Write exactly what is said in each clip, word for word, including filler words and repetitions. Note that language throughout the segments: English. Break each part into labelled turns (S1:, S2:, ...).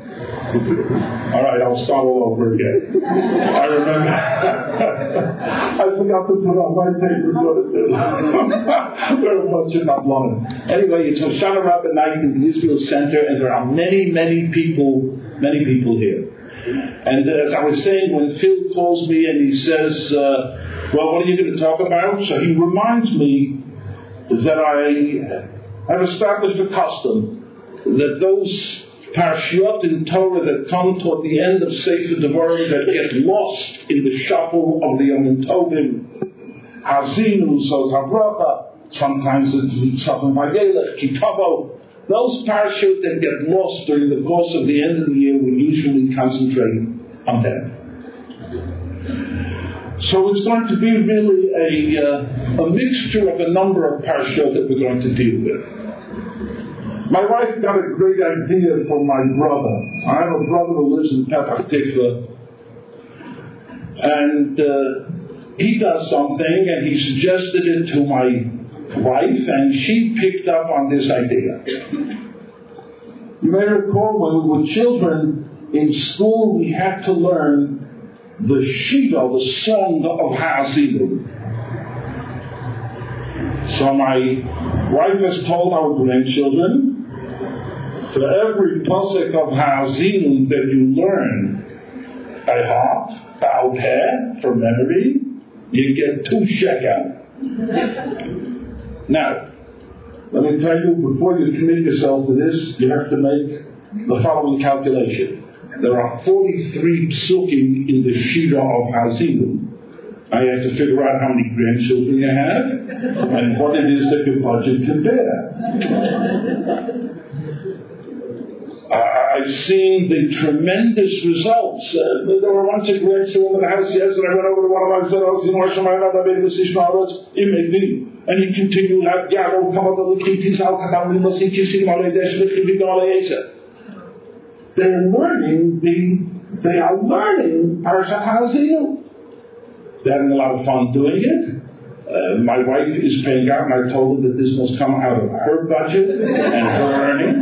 S1: All right, I'll start all over again. I remember. I forgot to put on my tape recorder. Very much in that line. Anyway, it's Hoshana Rabbah night in the Israel Center, and there are many, many people, many people here. And as I was saying, when Phil calls me and he says, uh, well, what are you going to talk about? So he reminds me that I have established a custom that those parashiot in Torah that come toward the end of Sefer Devarim that get lost in the shuffle of the Yom Tovim, Hazinu, Zot HaBracha, sometimes it's Satan Vayelech, Kitavo, those parashiot that get lost during the course of the end of the year, we usually concentrate on them. So it's going to be really a, uh, a mixture of a number of parashiot that we're going to deal with. My wife got a great idea for my brother. I have a brother who lives in Petach Tikva, and uh, he does something, and he suggested it to my wife, and she picked up on this idea. You may recall when we were children in school, we had to learn the Shida, the song of Ha'azinu. So my wife has told our grandchildren, for every pasuk of Ha'azinu that you learn by heart, by head, from memory, you get two shekel. Now, let me tell you, before you commit yourself to this, you have to make the following calculation. There are forty-three psukim in the Shira of Ha'azinu. I have to figure out how many grandchildren you have and what it is that your budget can bear. Uh, I've seen the tremendous results. Uh, there were once a grandson in the house yesterday. I went over to one of my sons, you know, and he continued like, yeah, I'll come up with the kids out, we must see kissing all the They're learning the, they are learning Parashat Ha'azinu. They're having a lot of fun doing it. Uh, my wife is paying out, and I told her that this must come out of her budget and her earnings.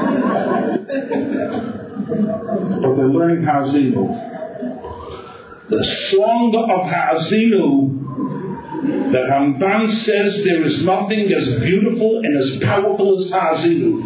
S1: But they're learning Ha'azinu. The song of Ha'azinu that Ramban says there is nothing as beautiful and as powerful as Ha'azinu.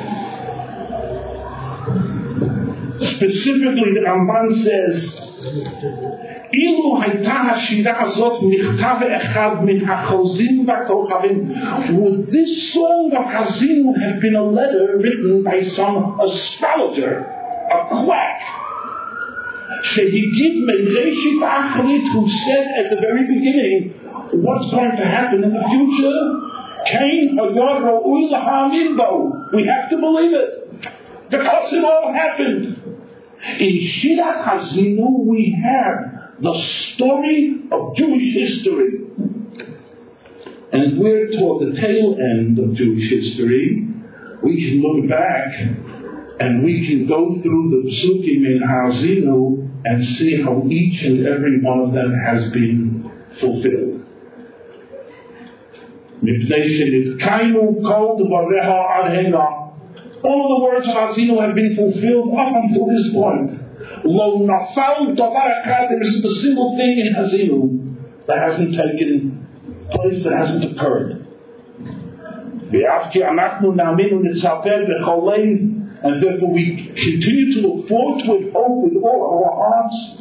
S1: Specifically, the Ramban says, Ilu hayta hashira azot nichtav echad min hachozim v'kochavim. Would this song of Ha'azinu have been a letter written by some astrologer, a quack, Shehigid meireshit achrit, who said at the very beginning what's going to happen in the future? Kain hayod ra'ui l'ha'amin bo. We have to believe it because it all happened. In Shirat Ha'azinu we have the story of Jewish history. And we're toward the tail end of Jewish history. We can look back and we can go through the psukim in Ha'azinu and see how each and every one of them has been fulfilled. All of the words of Ha'azinu have been fulfilled up until this point. Lo nafal davar echad, there isn't a single thing in Ha'azinu that hasn't taken place, that hasn't occurred. And therefore we continue to look forward to it all with all our hearts.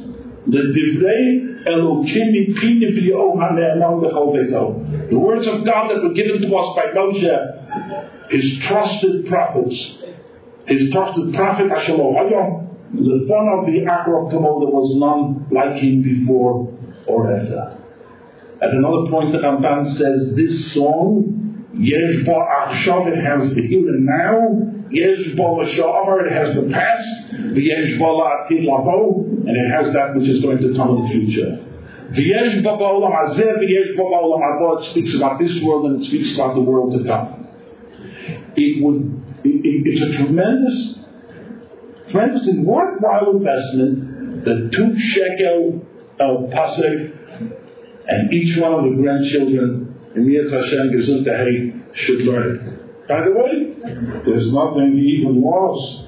S1: The words of God that were given to us by Moshe, his trusted prophets, his trusted prophet Ashelo the son of the Akrab Kamo, there was none like him before or after. At another point, the Ramban says this song, Yesh Ba Achshav, it has the here and now, Yesh Ba L'Sha'amar, it has the past, Yesh Ba La'atid Lavo, and it has that which is going to come in the future. Yesh Ba Ba'olam Hazeh, Yesh Ba Ba'olam Haba, it speaks about this world and it speaks about the world to come. It would, it, it, it's a tremendous tremendously worthwhile investment, the two shekel of pasuk, and each one of the grandchildren in Yetz Hashem Gesundheit should learn it. By the way, there's nothing even lost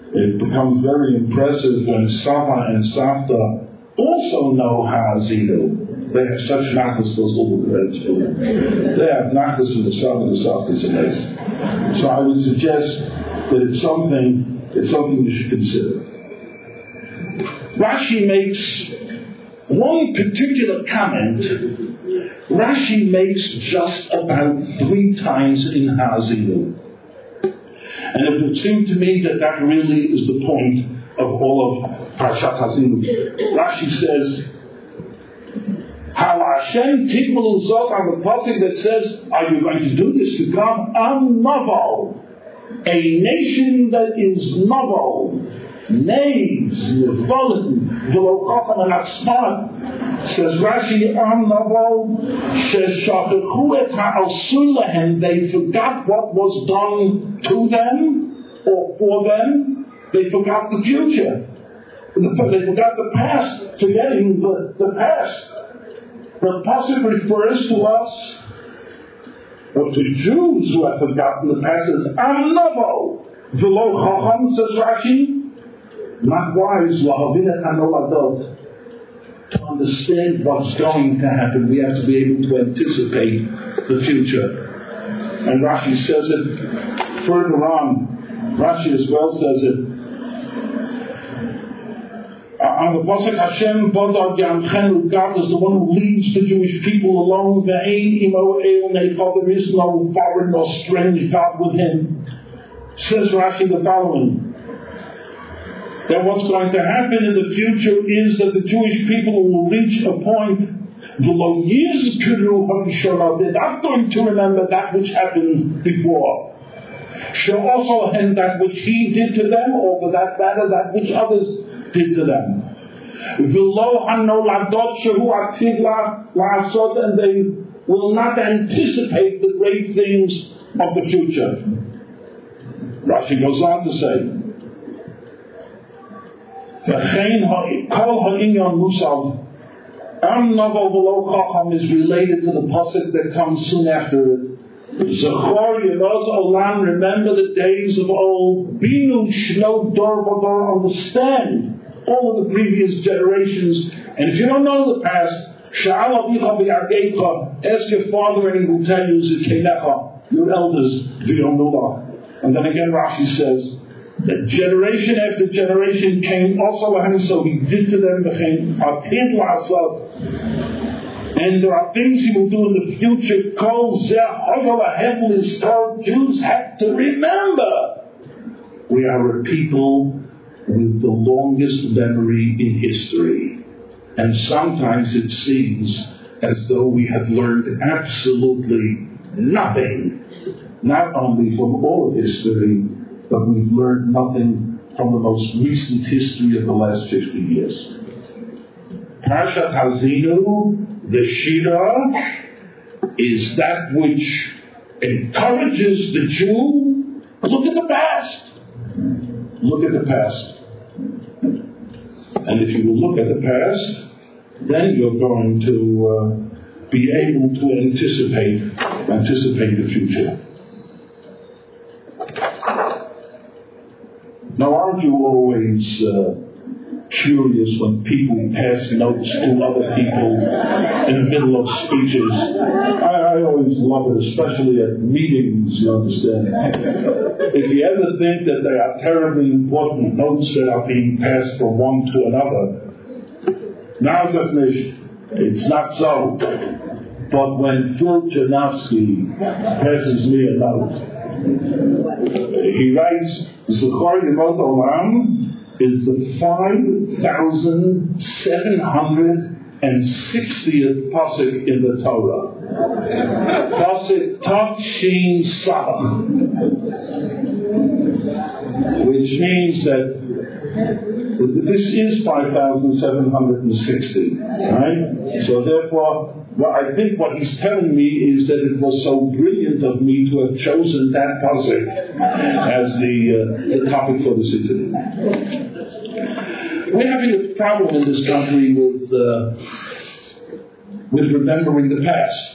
S1: It becomes very impressive when Sava and Savta also know Ha'azinu. They have such nachas, those little grandchildren. They have nachas from the Sava and the Savta. It's amazing. So I would suggest that it's something, it's something you should consider. Rashi makes one particular comment. Rashi makes just about three times in Ha'azinu. And it would seem to me that that really is the point of all of Parashat Ha'azinu. Rashi says, How Hashem tikmul zot on the pasuk that says, are you going to do this to come? Am novel, a nation that is novel, knaves, nevolim, v'lo chacham and atzman. Says Rashi, Am novel, sheshachachu et ha'asur lehem. They forgot what was done to them or for them. They forgot the future. They forgot the past, forgetting the, the past. The pasuk refers to us, or to Jews who have forgotten the past, as Am novel, v'lo chacham, says Rashi. Not wise, lahavin hanoladot. To understand what's going to happen, we have to be able to anticipate the future. And Rashi says it further on. Rashi as well says it. On the pasuk, Hashem bodar yamchenu, God is the one who leads the Jewish people along. Ve'ein imo el neicha, there is no foreign or strange God with him. Says Rashi the following. That what's going to happen in the future is that the Jewish people will reach a point, they're not going to remember that which happened before. Also, and that which he did to them, or for that matter, that which others did to them. And they will not anticipate the great things of the future. Rashi goes on to say, Kol ha'inyan musav, Am novel v'lo chacham is related to the pasuk that comes soon after it. Zachor yevot olam, remember the days of old. Binu shno dor v'dor, understand all of the previous generations. And if you don't know the past, sha'al avicha v'yargecha, ask your father and he will tell you zikenecha, your elders v'yomula. And then again Rashi says, that generation after generation came also and so he did to them and there are things he will do in the future. Jews have to remember, we are a people with the longest memory in history, and sometimes it seems as though we have learned absolutely nothing, not only from all of history, but we've learned nothing from the most recent history of the last fifty years. Parashat Ha'azinu, the Shira, is that which encourages the Jew. Look at the past. Look at the past. And if you will look at the past, then you're going to uh, be able to anticipate, anticipate the future. Now, aren't you always uh, curious when people pass notes to other people in the middle of speeches? I, I always love it, especially at meetings, you understand. If you ever think that they are terribly important notes that are being passed from one to another, now's it nicht. It's not so. But when Phil Janowski passes me a note, he writes, Zachor Yevot Olam is the five thousand seven hundred sixtieth pasuk in the Torah. Pasuk Tav Shin Sabach, which means that this is five thousand seven hundred sixty, right? So therefore, well, I think what he's telling me is that it was so brilliant of me to have chosen that pasuk as the, uh, the topic for this interview. We're having a problem in this country with uh, with remembering the past.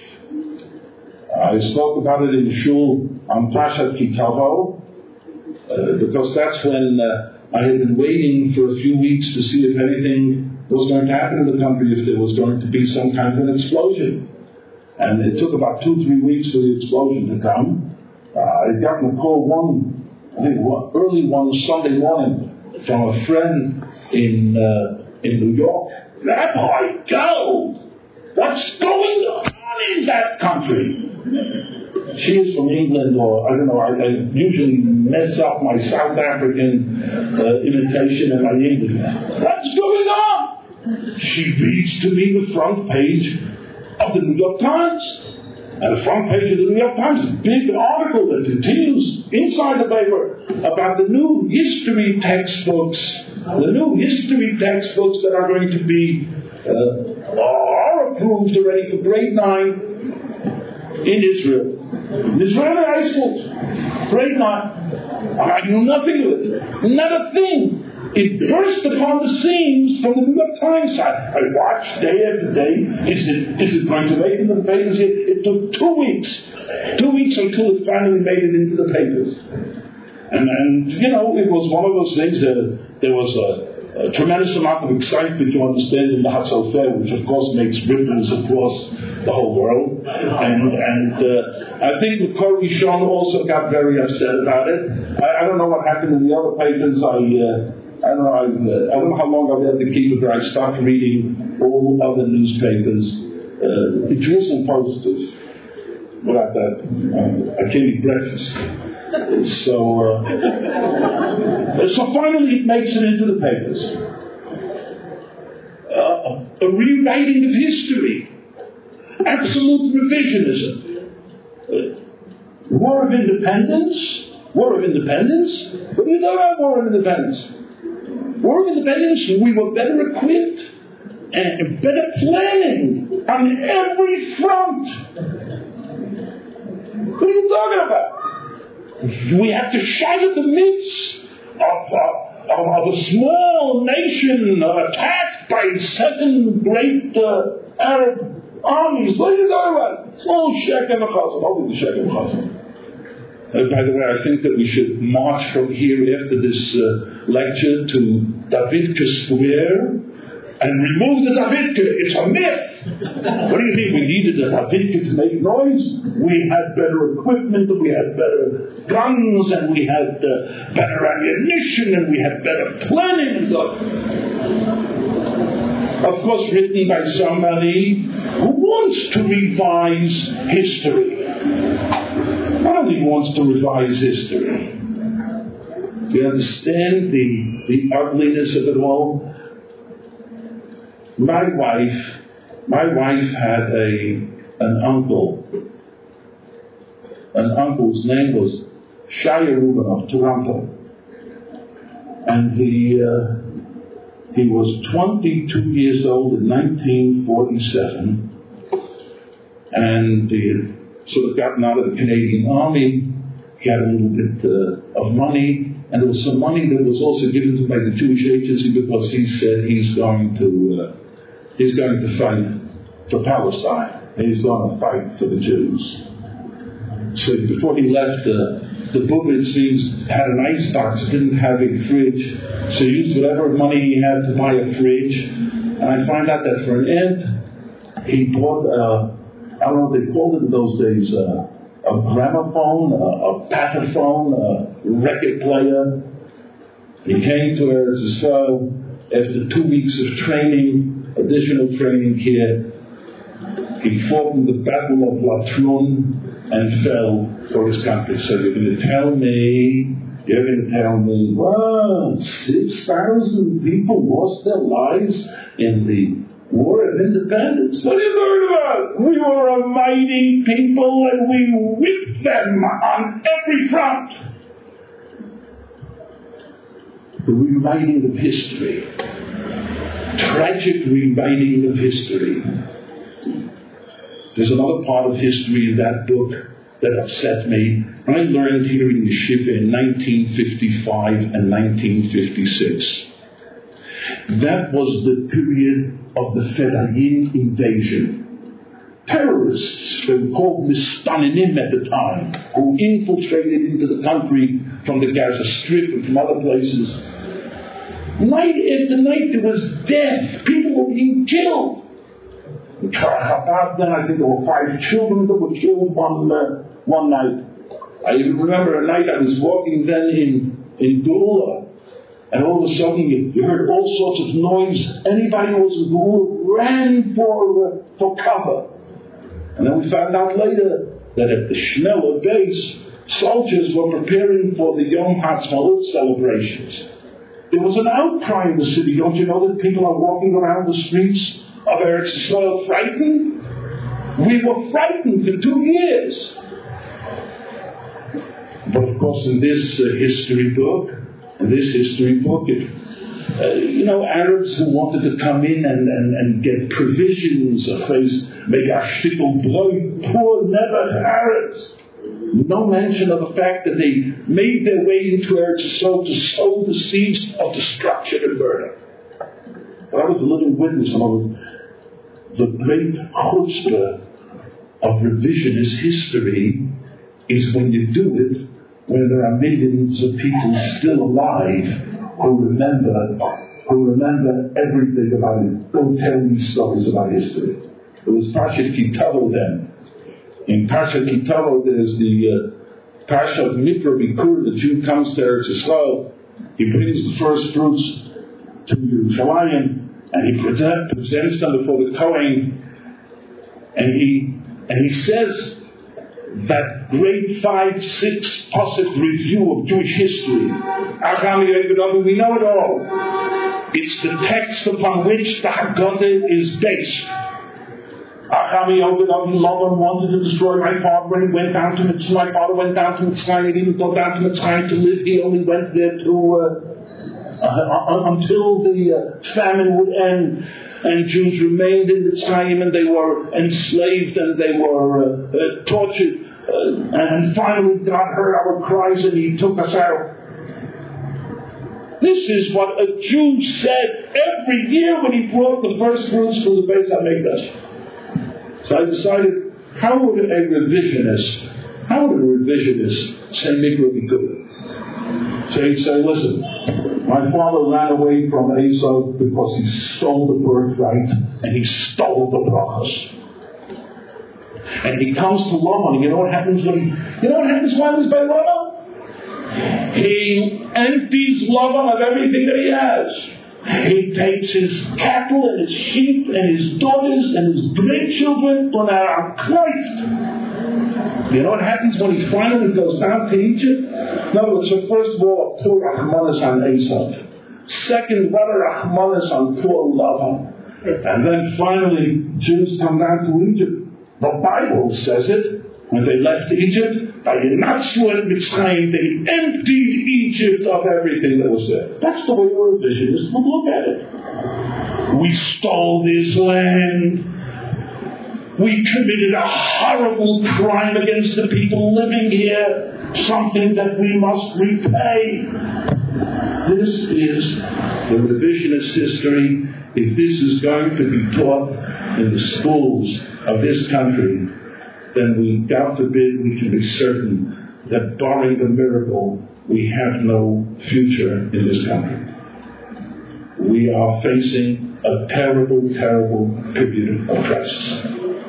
S1: I spoke about it in Shul on Parashat Kitavo. uh, because that's when uh, I had been waiting for a few weeks to see if anything was going to happen in the country, if there was going to be some kind of an explosion. And it took about two, three weeks for the explosion to come. Uh, I got a call one, I think one, early one Sunday morning from a friend in uh, in New York. Rabbi, go! What's going on in that country? She is from England, or I don't know, I, I usually mess up my South African uh, imitation and my English. What's going on? She reads to me the front page of the New York Times. And the front page of the New York Times is a big article that continues inside the paper about the new history textbooks, the new history textbooks that are going to be uh, are approved already for grade nine in Israel. In Israeli high schools, grade nine. And I knew nothing of it. Not a thing. It burst upon the scenes from the New York Times side. I watched day after day. Is it is it going to make it into the papers? It, it took two weeks. Two weeks until it finally made it into the papers. And, and you know, it was one of those things that there was a, a tremendous amount of excitement, you understand, in the Hatzel Fair, which of course makes ripples across the whole world. And, and uh, I think Makor Rishon also got very upset about it. I, I don't know what happened in the other papers. I... Uh, I don't know. I, uh, I don't know how long I'll be able to keep it, but I stopped reading all other newspapers. Uh, the Jerusalem Post is without that. Uh, I can't eat breakfast. So, uh, so finally, it makes it into the papers. Uh, a rewriting of history, absolute revisionism, uh, War of Independence. War of Independence. What do you know about War of Independence? War of Independence, we were better equipped and better planning on every front. What are you talking about? We have to shatter the myths of, uh, of, of a small nation uh, attacked by seven great uh, Arab armies. What are you talking about? It's all Shechem and Chazan. I'll be the Shechem and Chazan. Uh, by the way, I think that we should march from here after this uh, lecture to Davidka Square and remove the Davidka. It's a myth. What do you think? We needed a Davidka to make noise? We had better equipment, and we had better guns, and we had uh, better ammunition, and we had better planning. Of course, written by somebody who wants to revise history. Not only wants to revise history. Do you understand the, the ugliness of it all? My wife, my wife had a an uncle. An uncle's name was Shaya Rubin of Toronto. And he, uh, he was twenty-two years old in nineteen forty-seven. And he had sort of gotten out of the Canadian Army. He had a little bit uh, of money, and there was some money that was also given to by the Jewish Agency because he said he's going to uh, he's going to fight for Palestine. And he's going to fight for the Jews. So before he left, uh, the book, it seems, had an icebox. It didn't have a fridge, so he used whatever money he had to buy a fridge. And I find out that for an aunt, he bought a I don't know what they called it in those days, uh, a gramophone, a, a pataphone, a record player. He came to Eretz Yisrael after two weeks of training, additional training here. He fought in the Battle of Latrun and fell for his country. So you're going to tell me, you're going to tell me, well, six thousand people lost their lives in the War of Independence. What are you talking about? We were a mighty people and we whipped them on every front. The rewriting of history. Tragic rewriting of history. There's another part of history in that book that upset me. I learned here in Yeshiva in nineteen fifty-five and nineteen fifty-six. That was the period of the Fedayeen invasion. Terrorists, they were called Mistaninim at the time, who infiltrated into the country from the Gaza Strip and from other places. Night after night there was death. People were being killed. In Chabad then I think there were five children that were killed one, uh, one night. I even remember a night I was walking then in, in Geula, and all of a sudden you, you heard all sorts of noise. Anybody who was in Geula ran for, uh, for cover. And then we found out later that at the Shmela base, soldiers were preparing for the Yom HaTzmaut celebrations. There was an outcry in the city. Don't you know that people are walking around the streets of Eretz Yisrael frightened? We were frightened for two years. But of course, in this uh, history book, in this history book, it, uh, you know, Arabs who wanted to come in and, and, and get provisions, of face, make a shtickle blood, poor Nebuch Arabs. No mention of the fact that they made their way into Eretz Yisrael to sow the seeds of destruction and murder. But I was a living witness of the great chutzpah of revisionist history is when you do it when there are millions of people still alive who remember, who remember everything about it. Don't tell me stories about history. It was Parshat Ki Tavo then. In Parshat Ki Tavo, there's the uh, Parshat of Mikra Bikur. The Jew comes to Eretz Yisrael. He brings the first fruits to Yerushalayim, and he present, presents them before the Kohen. And he and he says that great five, six pasuk review of Jewish history. We know it all. It's the text upon which the Haggadah is based. Achami Lavan wanted to destroy my father when he went down to Mitzrayim. My father went down to Mitzrayim. He didn't go down to Mitzrayim to live. He only went there to uh, uh, until the uh, famine would end. And Jews remained in Mitzrayim, and they were enslaved, and they were uh, uh, tortured. Uh, and finally, God heard our cries, and He took us out. This is what a Jew said every year when he brought the first fruits to the Beis HaMikdash. So I decided, how would a revisionist, how would a revisionist say Mikra be good? So he'd say, listen, my father ran away from Esau because he stole the birthright and he stole the brachos. And he comes to Lavan, and you know what happens when he, you know what happens while he's by Lavan? He empties Lavan of everything that he has. He takes his cattle and his sheep and his daughters and his grandchildren on our Christ. You know what happens when he finally goes down to Egypt? No, so first of all, poor Rahmanas on Esau. Second, what a Rahmanas on poor Lavan. And then finally, Jews come down to Egypt. The Bible says it. When they left Egypt, they emptied Egypt of everything that was there. That's the way a revisionist would look at it. We stole this land. We committed a horrible crime against the people living here, something that we must repay. This is the revisionist history. If this is going to be taught in the schools of this country, then we, God forbid, we can be certain that barring the miracle, we have no future in this country. We are facing a terrible, terrible period of crisis.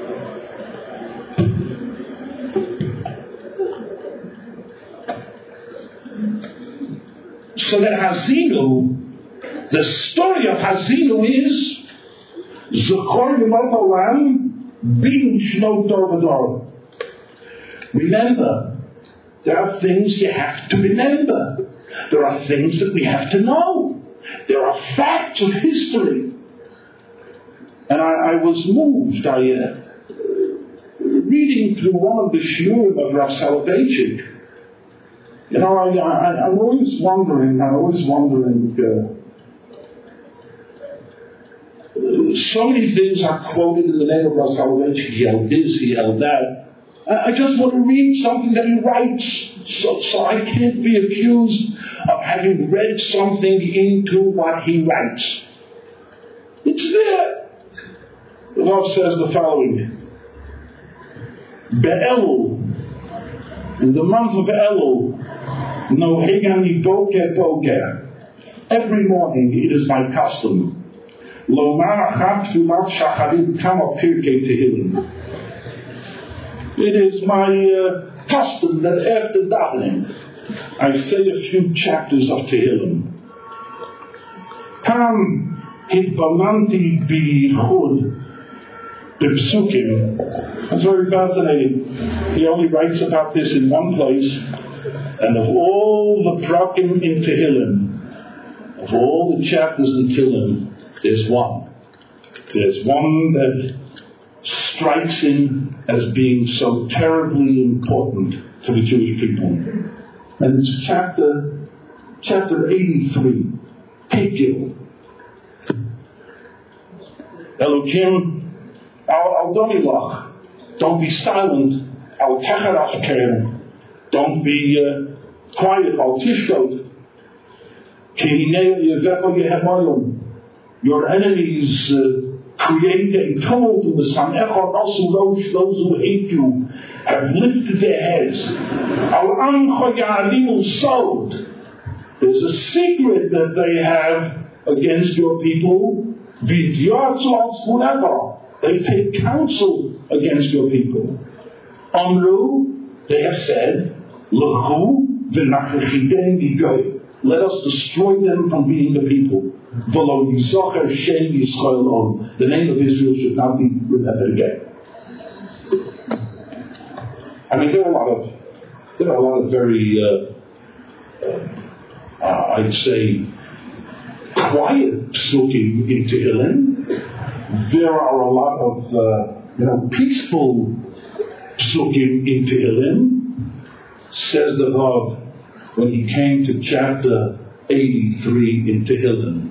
S1: So that Hazinu, the story of Hazinu is Zechor Yemot Olam Bin Shnot Dor V'Dor. Remember, there are things you have to remember. There are things that we have to know. There are facts of history. And I, I was moved. I uh, reading through one of the shiurim of Rav Soloveitchik. You know, I, I, I'm always wondering, I'm always wondering, uh, so many things are quoted in the name of Rav Soloveitchik. He held this, he held that. I, I just want to read something that he writes, so, so I can't be accused of having read something into what he writes. It's there. The Rav says the following. Be'elul, in the month of Elul, No hegani boker boker. Every morning it is my custom. Lo marachat filat shacharit kama pirkei tehillim. It is my uh, custom that after davening I say a few chapters of Tehillim. Kam hitbamanti biychud b'psukim. That's very fascinating. He only writes about this in one place. And of all the prakim in Tehillim, of all the chapters in Tehillim, there's one. There's one that strikes him as being so terribly important to the Jewish people. And it's chapter, chapter eighty-three, Pekil. Elokim, al donilach, don't be silent, al techarash, don't be uh, quiet, al tishkot. Your enemies uh, create a tumult in the sun. Those who hate you have lifted their heads. There's a secret that they have against your people. They take counsel against your people. Amru, they have said, let us destroy them from being the people. The name of Israel should not be remembered again. I mean, there are a lot of, there are a lot of very, uh, uh, I'd say, quiet psukim in Tehillim. There are a lot of, uh, you know, peaceful psukim in Tehillim. Says the Rav when he came to chapter eighty-three in Tehillim.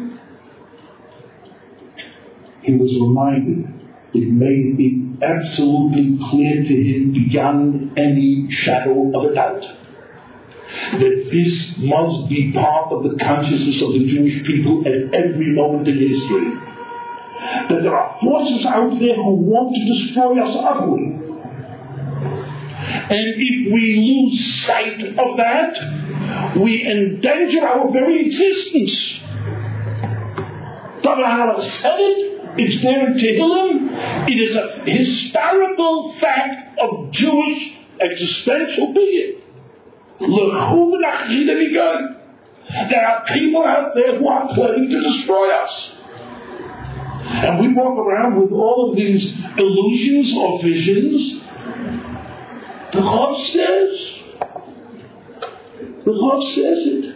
S1: He was reminded, it made it absolutely clear to him beyond any shadow of a doubt, that this must be part of the consciousness of the Jewish people at every moment in history. That there are forces out there who want to destroy us utterly. And if we lose sight of that, we endanger our very existence. David HaMelech said it. It's there in Tehillim. It is a historical fact of Jewish existential being. There are people out there who are planning to destroy us. And we walk around with all of these illusions or visions. The Rav says, the Rav says it.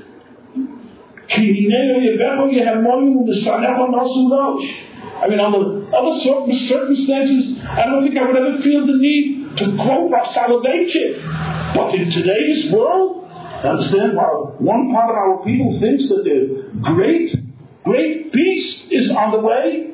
S1: I mean, under other circumstances, I don't think I would ever feel the need to quote Rav Soloveitchik. But in today's world, understand, while one part of our people thinks that the great, great peace is on the way,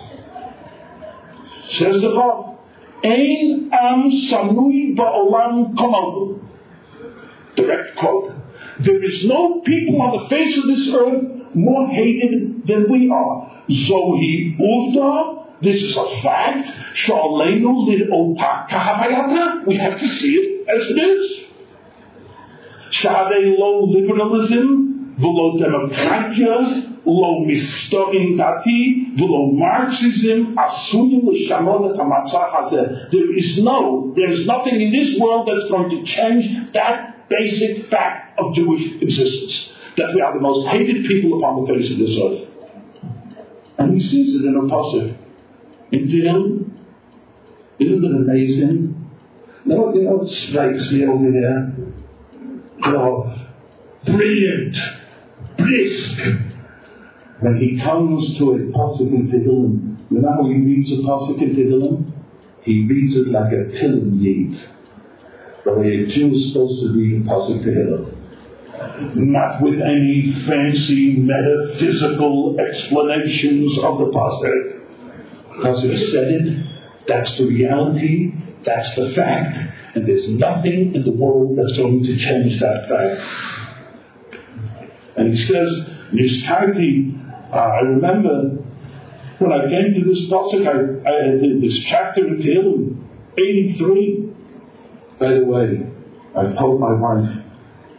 S1: says the Rav, Ein am sanui ba'olam komodu. Direct quote. There is no people on the face of this earth more hated than we are. Zohi uvda. This is a fact. Shalenu lid'ota kahavayata. We have to see it as it is. Shadei lo liberalism, v'lo democratia, lo mistoim dati, v'lo Marxism, asunim l'shamot ha'matzah hazeh. There is no, there is nothing in this world that's going to change that basic fact of Jewish existence. That we are the most hated people upon the face of this earth. And he sees it in a pasuk. In Tehillim, isn't it amazing? No, you know what strikes me over there? Oh, brilliant, brisk. When he comes to a pasuk in Tehillim, you know how he reads a pasuk in Tehillim? He reads it like a Tehillim yid. The way a Jew is supposed to read a pasuk Tehillim. Not with any fancy metaphysical explanations of the pasuk. Because he said it, that's the reality, that's the fact, and there's nothing in the world that's going to change that fact. And he says, Nishkarti, uh, I remember when I came to this pasuk, I, I, this chapter in Tehillim, eighty-three. By the way, I've told my wife,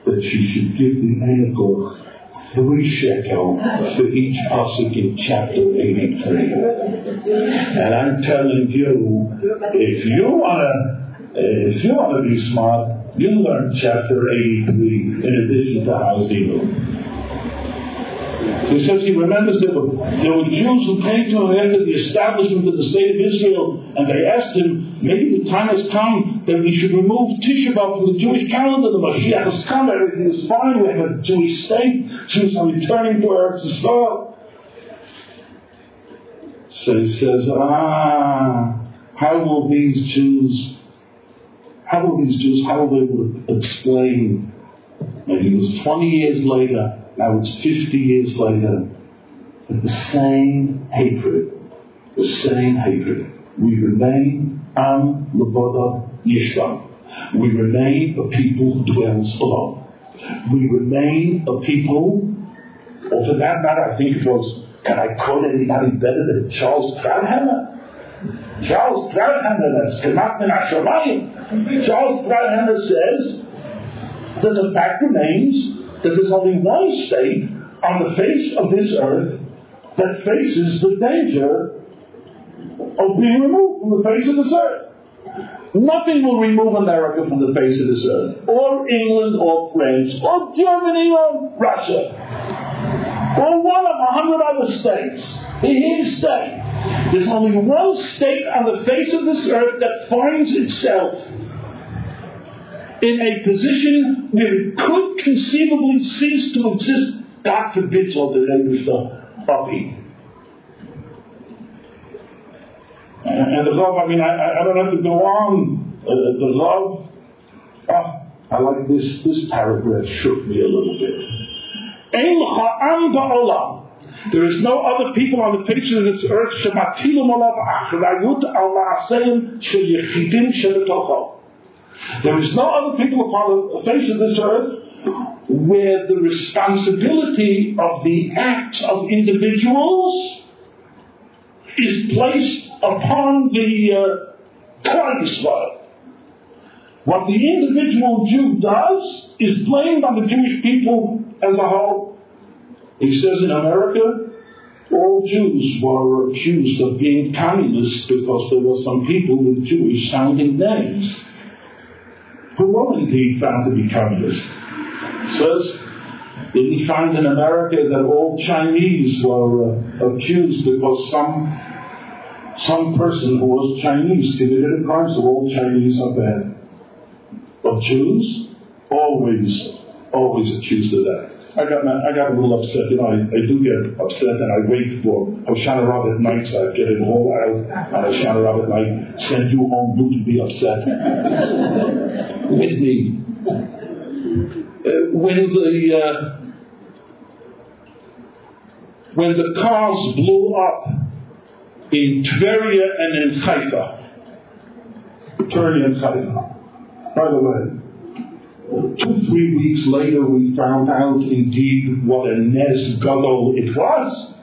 S1: that she should give the Einikor three shekel for each pasuk in chapter eighty-three. And I'm telling you, if you wanna, if you wanna be smart, you learn chapter eighty-three in addition to Ha'azinu. He says he remembers there were, there were Jews who came to him after the establishment of the state of Israel, and they asked him, maybe the time has come that we should remove Tisha B'Av from the Jewish calendar. The Mashiach has come, everything is fine, we have a Jewish state, Jews are returning to Eretz Yisrael. So he says, ah, how will these Jews, how will these Jews, how will they able to explain? Maybe it was twenty years later, now it's fifty years later, that the same hatred, the same hatred, we remain Am Levoda Yishvan. We remain a people who dwells alone. We remain a people, or for that matter, I think it was, can I quote anybody better than Charles Krauthammer? Charles Krauthammer, that's Gemacht min Hashamayim. Charles Krauthammer says that the fact remains that there's only one state on the face of this earth that faces the danger of being removed from the face of this earth. Nothing will remove America from the face of this earth, or England, or France, or Germany, or Russia, or one of a hundred other states. They're here to stay. There's only one state on the face of this earth that finds itself in a position where it could conceivably cease to exist. God forbid, so the Rebbe puppy. And the Rav, I mean, I, I don't have to go on. Uh, the Rav, ah, I like this, this paragraph shook me a little bit. Ein l'cha'am ba'olam. There is no other people on the face of this earth shematilum olav achrayut al ma'aseim shel yechidim sheletocho. There is no other people upon the face of this earth where the responsibility of the acts of individuals is placed upon the uh, Klal Yisrael. What the individual Jew does is blamed on the Jewish people as a whole. He says in America, all Jews were accused of being communists because there were some people with Jewish-sounding names who were indeed found to be communists. Says, did he find in America that all Chinese were uh, accused because some some person who was Chinese committed a crime, so all Chinese are bad? Of Jews, always, always accused of that. I got I got a little upset. You know, I, I do get upset, and I wait for Hoshana Rabbah at night, so I get it all out on Hoshana Rabbah at night, send you home, you to be upset with me. Uh, when the uh, when the cars blew up in Tveria and in Haifa, Tveria and Haifa. By the way, two, three weeks later, we found out indeed what a nes gadol it was.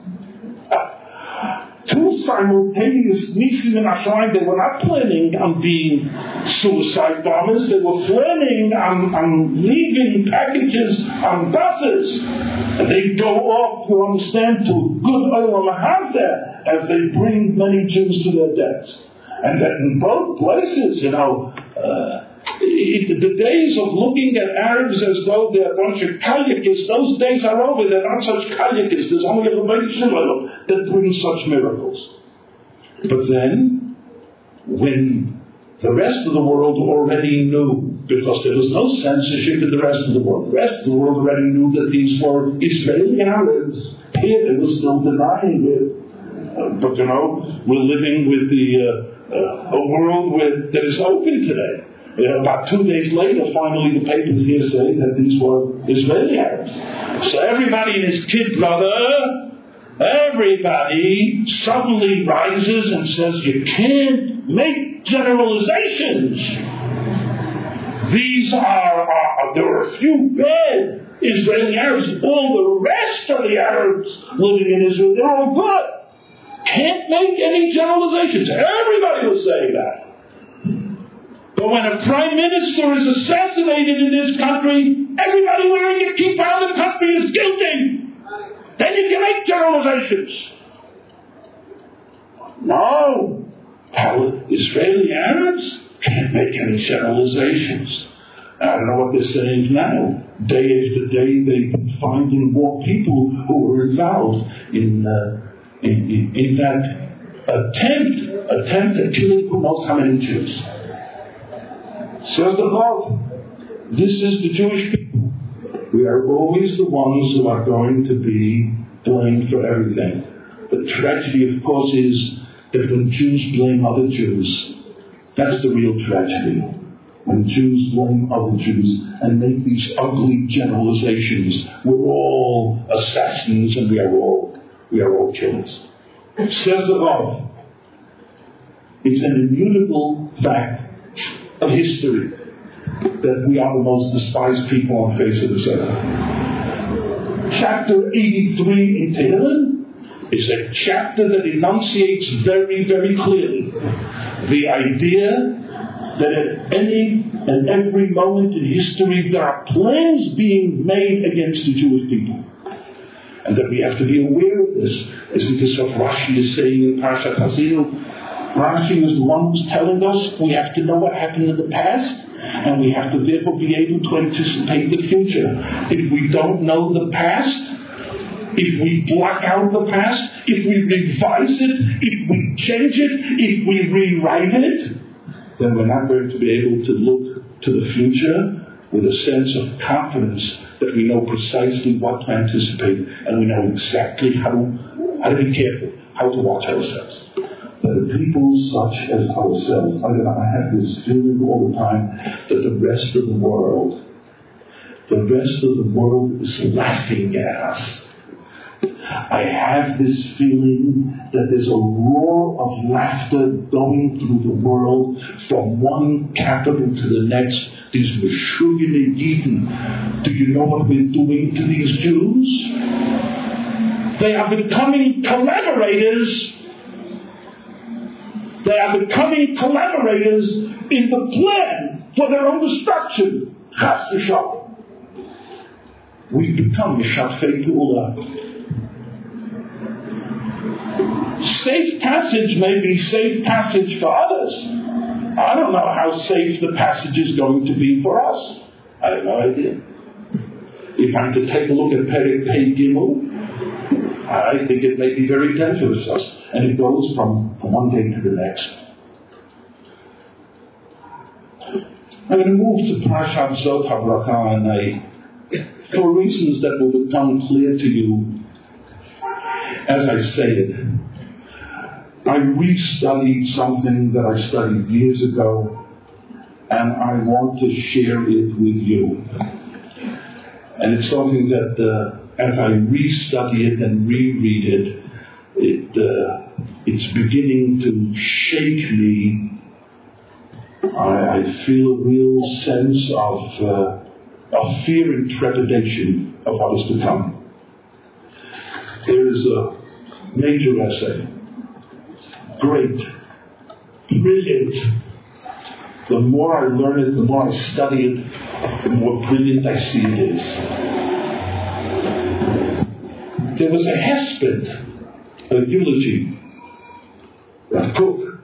S1: Two simultaneous nisim and Hashamayim. They were not planning on being suicide bombers. They were planning on, on leaving packages on buses. And they go off, you understand, to a good olam hazeh as they bring many Jews to their deaths. And that in both places, you know, uh, it, the days of looking at Arabs as though they're a bunch of kalyakis, those days are over. They're not such kalyakis. There's only a Rebbeinu Shalom that brings such miracles. But then, when the rest of the world already knew, because there was no censorship in the rest of the world, the rest of the world already knew that these were Israeli Arabs. Here they were still denying it. Uh, but you know, we're living with the uh, uh, a world where, that is open today. Uh, about two days later, finally the papers here say that these were Israeli Arabs. So everybody and his kid brother, everybody suddenly rises and says, you can't make generalizations. These are, are there are a few bad Israeli Arabs. All the rest of the Arabs living in Israel, they're all good. Can't make any generalizations. Everybody was saying that. But when a prime minister is assassinated in this country, everybody wearing a kippah in the country is guilty. Then you can make generalizations. No. Israeli Arabs can't make any generalizations. I don't know what they're saying now. Day after day, they've been finding more people who were involved in, uh, in, in, in that attempt, attempt at killing who knows how many Jews. Says the Lord, this is the Jewish people. We are always the ones who are going to be blamed for everything. The tragedy, of course, is that when Jews blame other Jews, that's the real tragedy. When Jews blame other Jews and make these ugly generalizations, we're all assassins and we are all we are all killers. Says the Lord, it's an immutable fact of history that we are the most despised people on the face of this earth. Chapter eighty-three in Tehillim is a chapter that enunciates very, very clearly the idea that at any and every moment in history there are plans being made against the Jewish people. And that we have to be aware of this. Isn't this what Rashi is saying in Parashat Haazinu? Rashi is the one who's telling us we have to know what happened in the past, and we have to therefore be able to anticipate the future. If we don't know the past, if we block out the past, if we revise it, if we change it, if we rewrite it, then we're not going to be able to look to the future with a sense of confidence that we know precisely what to anticipate and we know exactly how, how to be careful, how to watch ourselves. But the people such as ourselves, I, I have this feeling all the time that the rest of the world, the rest of the world is laughing at us. I have this feeling that there's a roar of laughter going through the world from one capital to the next. These Meshugene Yidden. Do you know what we're doing to these Jews? They are becoming collaborators. They are becoming collaborators in the plan for their own destruction. Chas v'shalom. We've become Mishatfei Geula. Safe passage may be safe passage for others. I don't know how safe the passage is going to be for us. I have no idea. If I'm to take a look at Perek Pei Gimel, I think it may be very dangerous for us. And it goes from one day to the next. I'm going to move to Parashat Zot HaBracha, and I, for reasons that will become clear to you as I say it, I restudied something that I studied years ago, and I want to share it with you. And it's something that, uh, as I restudy it and reread it, it uh, it's beginning to shake me. I, I feel a real sense of, uh, of fear and trepidation of what is to come. There is a major essay. Great, brilliant. The more I learn it, the more I study it, the more brilliant I see it is. There was a hesped, a eulogy, Rav Kook,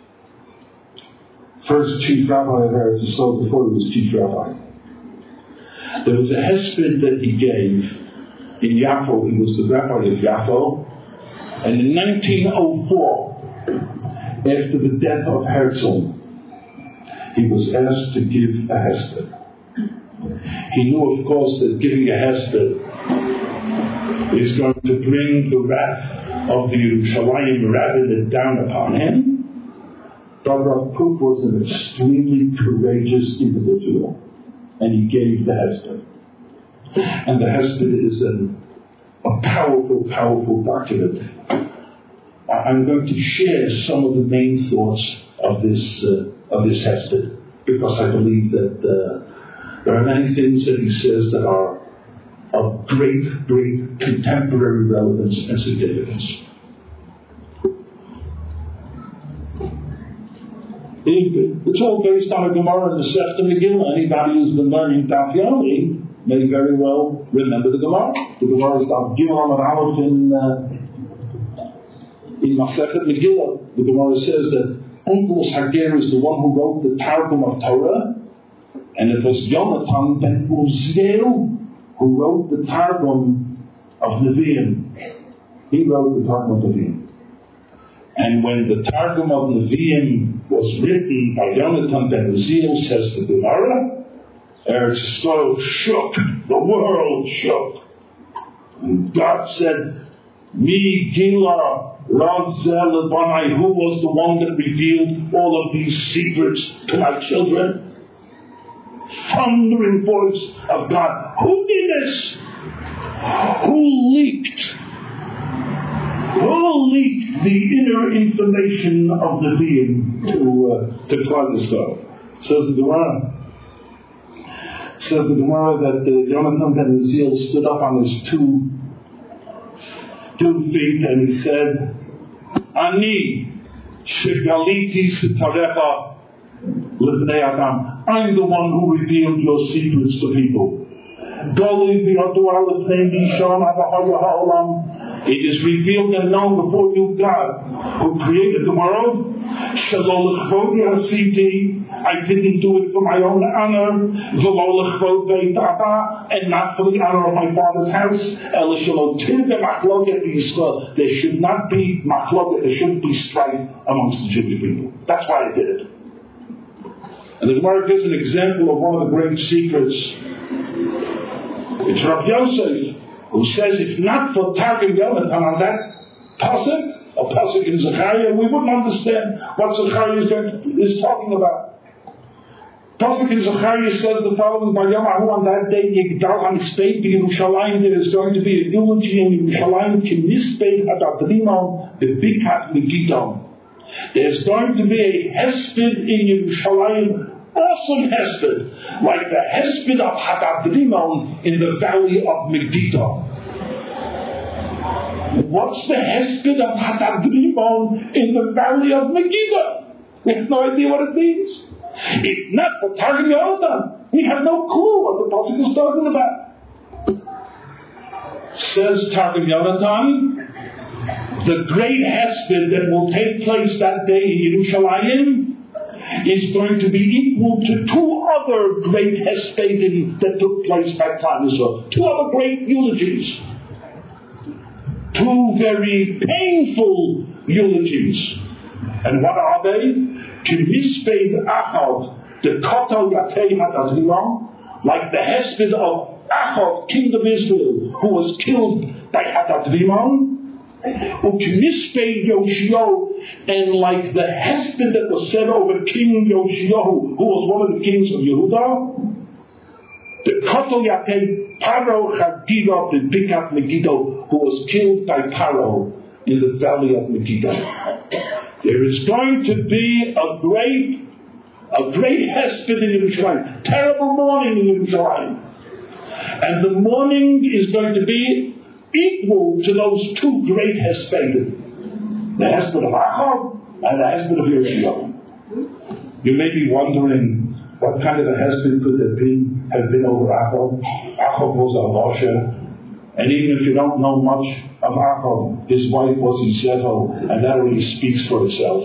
S1: first chief rabbi of Eretz Yisrael before he was chief rabbi. There was a hesped that he gave in Yaffo. He was the rabbi of Yaffo, and in nineteen oh four, after the death of Herzl, he was asked to give a hesped. He knew, of course, that giving a hesped is going to bring the wrath of the Yerushalayim rabbinate down upon him. But Rav Kook was an extremely courageous individual, and he gave the hesped. And the hesped is an, a powerful, powerful document. I'm going to share some of the main thoughts of this uh, of this hesped, because I believe that uh, there are many things that he says that are of great, great contemporary relevance and significance. In It's all based on a Gemara in the Sefta Megillah. Anybody who's been learning Daf Yomi may very well remember the Gemara. The Gemara is Daf Gimel and Aleph in uh, in Masechet Megillah. The Gemara says that Onkelos Hager is the one who wrote the Targum of Torah, and it was Yonatan ben Uziel who wrote the Targum of Nevi'im. He wrote the Targum of Nevi'im. And when the Targum of Nevi'im was written by Yonatan ben Uziel, says the Gemara, Eretz Yisrael shook, the world shook. And God said, Mi Gila Razel Adonai, who was the one that revealed all of these secrets to my children? Thundering voice of God. Who did this? Who leaked? Who leaked the inner information of Nevi'im to uh, to Klal Yisrael? Says the Gemara. Says the Gemara that uh, Yonatan ben Uziel stood up on his two two feet and he said, Ani shegaliti sitarecha lifnei Adam. I'm the one who revealed your secrets to people. It is revealed and known before you, God, who created the world. I didn't do it for my own honor, and not for the honor of my father's house. There should not be machloket, there shouldn't be strife amongst the Jewish people. That's why I did it. And the Gemara gives an example of one of the great secrets. It's Rav Yosef, who says if not for Targum Yonatan on that pasuk, a pasuk in Zechariah, we wouldn't understand what Zechariah is, going to, is talking about. Pasuk in Zechariah says the following: Vayamahu, on that day, Yigdal Hanisbeit b'Yerushalayim, there is going to be a eulogy in Yerushalayim, Kinisbeit Hadadrimon beBikat Megiddo. There's going to be a hesped in Yerushalayim, awesome hesped, like the hesped of Hadadrimon in the valley of Megiddo. What's the hesped of Hadadrimon in the valley of Megiddo? We have no idea what it means. It's not for Targum Yonatan. We have no clue what the pasuk is talking about. Says Targum Yonatan, the great hesped that will take place that day in Yerushalayim is going to be equal to two other great hespedim that took place by Klal Yisrael. Two other great eulogies. Two very painful eulogies. And what are they? Kimispeid Achav, the Kotel Yatei Hadadrimon, like the hesped of Achav, king of Israel, who was killed by Hadadrimon. Ukimispeid Yoshio, and like the hesped that was said over King Yoshio, who was one of the kings of Yehuda. The Kotel Yatei Paro Chagiga, the Bikat Megiddo, who was killed by Paro in the valley of Megiddo. There is going to be a great, a great hesped in Yerushalayim, terrible mourning in Yerushalayim, and the mourning is going to be equal to those two great hespedim, the hesped of Achav and the hesped of Yoshio. You may be wondering what kind of a hesped could there be have been over Achav. Achav was a Moshe. And even if you don't know much of Achav, his wife was Izebel, and that already speaks for itself.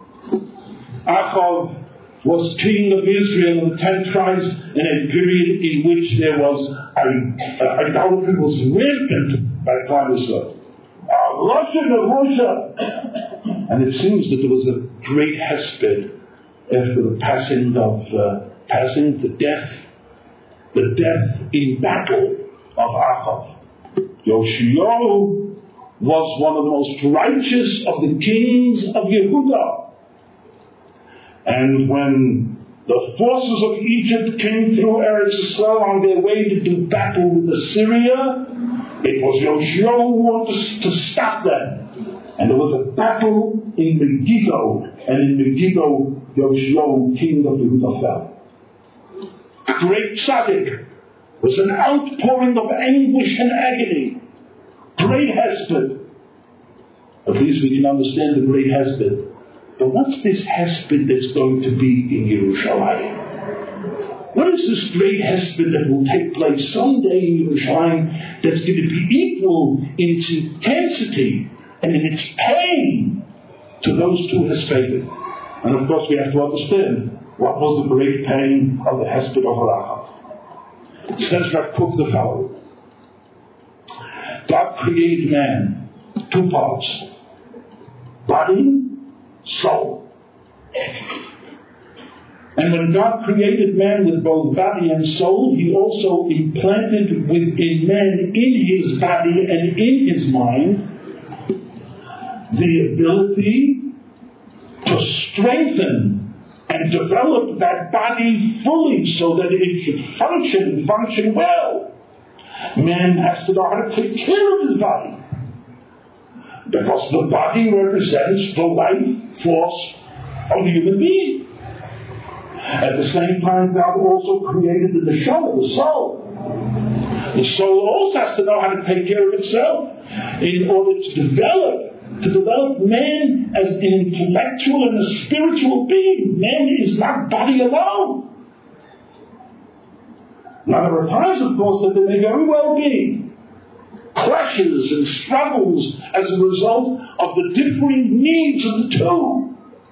S1: Achav was king of Israel and the ten tribes in a period in which there was uh, idolatry was rampant by Klal Yisrael. Russia to Russia, and it seems that there was a great hesped after the passing of uh, passing the death, the death in battle of Achav. Yoshio was one of the most righteous of the kings of Yehuda. And when the forces of Egypt came through Eretz Yisrael on their way to do battle with Assyria, it was Yoshio who wanted to stop them. And there was a battle in Megiddo, and in Megiddo, Yoshio, king of Yehuda, fell. A great tzaddik. Was an outpouring of anguish and agony. Great hesped. At least we can understand the great hesped. But what's this hesped that's going to be in Yerushalayim? What is this great hesped that will take place someday in Yerushalayim that's going to be equal in its intensity and in its pain to those two hespedim? And of course we have to understand what was the great pain of the hesped of Rachav. It says Rav Kook the following. God created man, two parts, body, soul. And when God created man with both body and soul, He also implanted within man, in his body and in his mind, the ability to strengthen and develop that body fully so that it should function and function well. Man has to know how to take care of his body, because the body represents the life force of the human being. At the same time, God also created the neshama, the soul. The soul also has to know how to take care of itself in order to develop to develop man as an intellectual and a spiritual being. Man is not body alone. Now there are times, of course, that there may very well be clashes and struggles as a result of the differing needs of the two.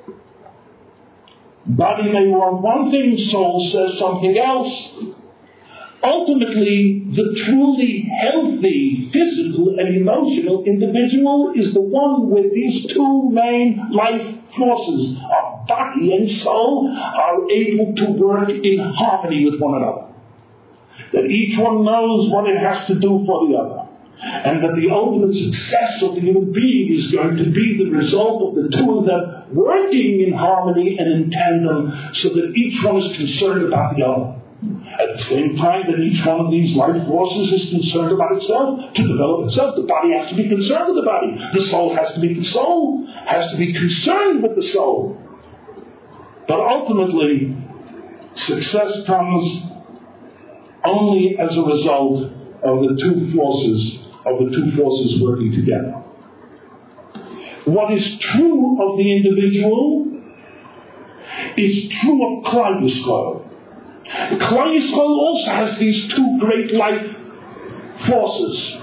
S1: Body may want one thing, soul says something else. Ultimately, the truly healthy physical and emotional individual is the one where these two main life forces of body and soul are able to work in harmony with one another. That each one knows what it has to do for the other. And that the ultimate success of the human being is going to be the result of the two of them working in harmony and in tandem, so that each one is concerned about the other. At the same time that each one of these life forces is concerned about itself, to develop itself. The body has to be concerned with the body. The soul has to be the soul has to be concerned with the soul. But ultimately, success comes only as a result of the two forces, of the two forces working together. What is true of the individual is true of Klal Yisrael. Klal Yisrael also has these two great life forces.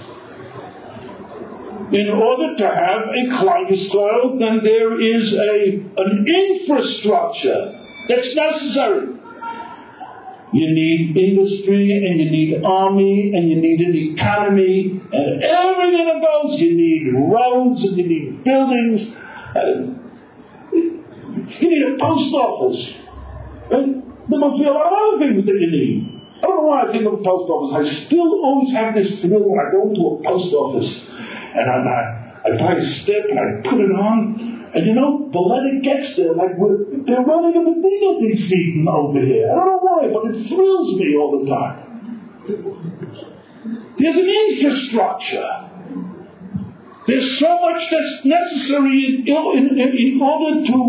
S1: In order to have a Klal Yisrael, then there is a, an infrastructure that's necessary. You need industry, and you need army, and you need an economy, and everything that goes. You need roads, and you need buildings. And you need a post office. And there must be a lot of other things that you need. I don't know why I think of a post office. I still always have this thrill when I go into a post office, and I, I buy a stamp, and I put it on. And you know, the letter gets there like we're, they're running a Medina this evening over here. I don't know why, but it thrills me all the time. There's an infrastructure. There's so much that's necessary in, in, in, in order to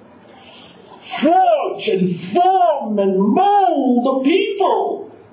S1: forge and form and mold the people.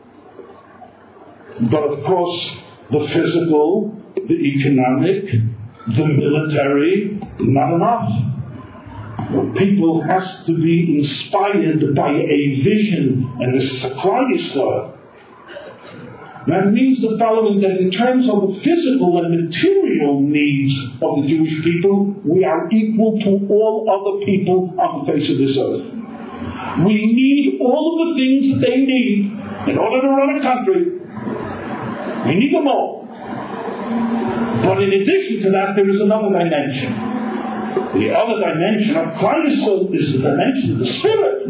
S1: But of course, the physical, the economic, the military, not enough. The people has to be inspired by a vision, and this is a Klal Yisrael. That means the following, that in terms of the physical and material needs of the Jewish people, we are equal to all other people on the face of this earth. We need all of the things that they need in order to run a country. We need them all. But in addition to that, there is another dimension. The other dimension of Klal Yisrael is the dimension of the Spirit.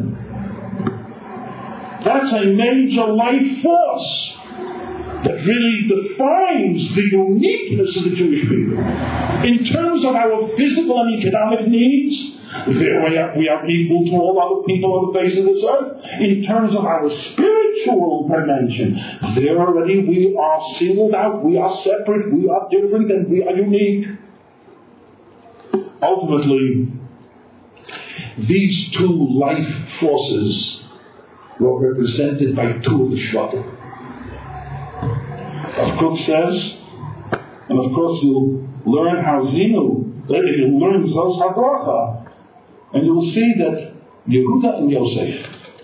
S1: That's a major life force that really defines the uniqueness of the Jewish people. In terms of our physical and economic needs, we are, we are equal to all other people on the face of this earth. In terms of our spiritual dimension, there already we are singled out, we are separate, we are different, and we are unique. Ultimately, these two life forces were represented by two of the Shvatim. Rav Kook says, and of course you'll learn how Zinu, if you learn Zos HaBracha, And you will see that Yehuda and Yosef.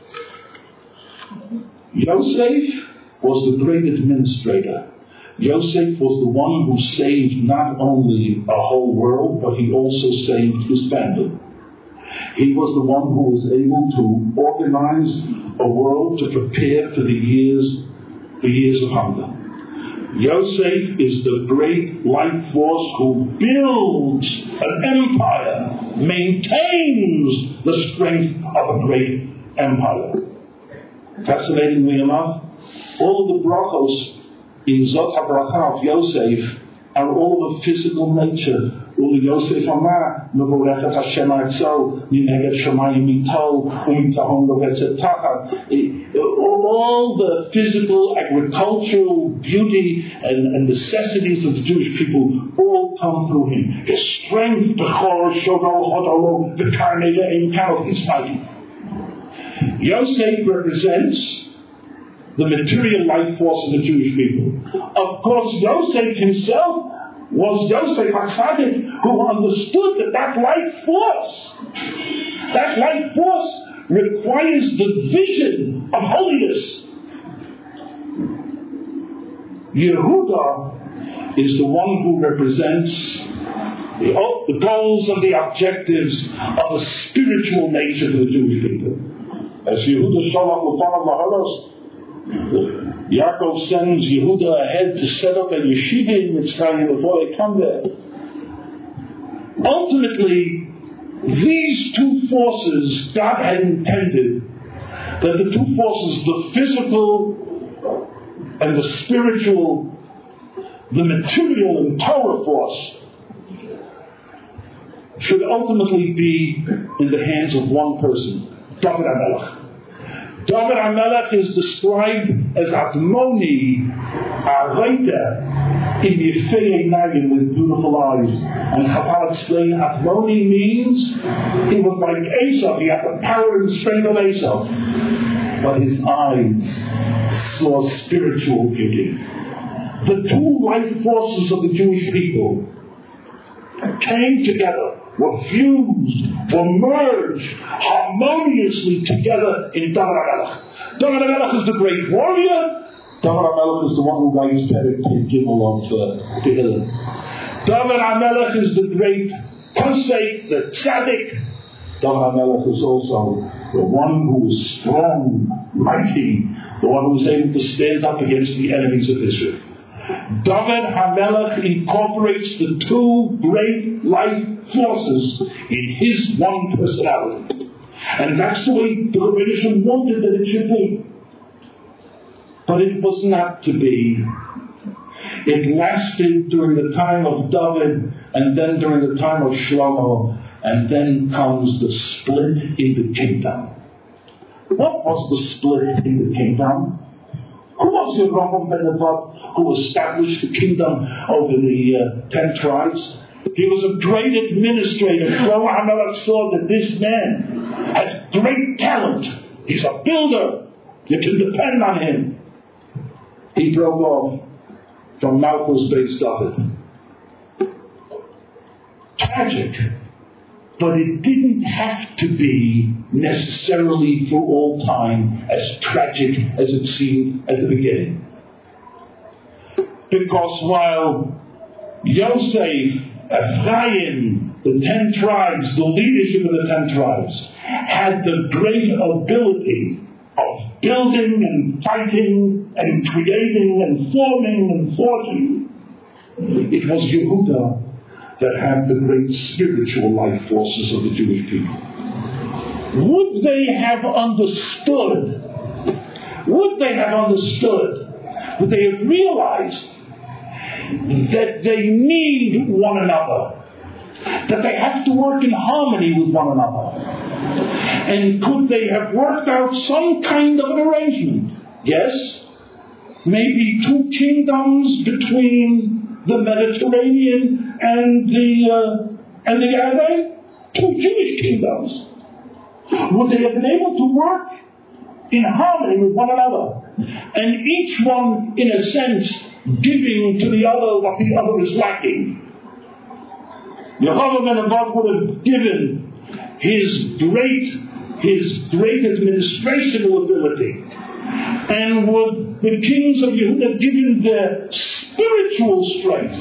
S1: Yosef was the great administrator. Yosef was the one who saved not only a whole world, but he also saved his family. He was the one who was able to organize a world to prepare for the years, the years of hunger. Yosef is the great life force who builds an empire, maintains the strength of a great empire. Fascinatingly enough, all of the brachos in Zot HaBracha of Yosef are all of a physical nature. Uli Yosef Amar, Mevorechet Hashem Atzol, Nineged Shemayim Mitol, Umitahon Lovetzet Tachar. All the physical, agricultural beauty and, and necessities of the Jewish people all come through him. His strength, the Chor, Shodol, Chodolo, the Karneda, in Karov, is mighty. Yosef represents the material life force of the Jewish people. Of course, Yosef himself was Yosef HaTzadik, who understood that that life force, that life force requires the vision of holiness. Yehuda is the one who represents the, the goals and the objectives of a spiritual nature for the Jewish people. As Yehuda Shalach L'fanav Lahalos, Yaakov sends Yehuda ahead to set up a yeshiva in Mitzrayim before they come there. Ultimately, these two forces, God had intended that the two forces, the physical and the spiritual, the material and Torah force, should ultimately be in the hands of one person, David HaMelech. David HaMelech is described as Admoni, Areita, in Yefei Einayim, with beautiful eyes. And Chazal explain Admoni means he was like Esau, he had the power and strength of Esau. But his eyes saw spiritual beauty. The two life forces of the Jewish people came together, were fused, were merged harmoniously together in David HaMelech. David HaMelech is the great warrior. David HaMelech is the one who writes Perek Gimel on for Tehillim. David HaMelech is the great Kosek, the Tzaddik. David HaMelech is also the one who is strong, mighty, the one who is able to stand up against the enemies of Israel. David HaMelech incorporates the two great life forces in his one personality. And that's the way the Rebbeinu wanted that it should be. But it was not to be. It lasted during the time of David, and then during the time of Shlomo, and then comes the split in the kingdom. What was the split in the kingdom? Who was Yerovam ben Nevat who established the kingdom over the uh, ten tribes? He was a great administrator. Shlomo HaMelech saw that this man has great talent. He's a builder. You can depend on him. He broke off from Malchus Beis David. Tragic. But it didn't have to be necessarily for all time as tragic as it seemed at the beginning. Because while Yosef, Ephraim, the ten tribes, the leadership of the ten tribes, had the great ability of building and fighting and creating and forming and forging, it was Yehuda that had the great spiritual life forces of the Jewish people. Would they have understood? Would they have understood? Would they have realized that they need one another? That they have to work in harmony with one another? And could they have worked out some kind of an arrangement? Yes? Maybe two kingdoms between the Mediterranean and the uh, and the Yarden, two Jewish kingdoms. Would they have been able to work in harmony with one another, and each one, in a sense, giving to the other what the other is lacking? Yehoshua ben Nevat would have given his great, his great administrational ability, and would the kings of Yehuda, given their spiritual strength,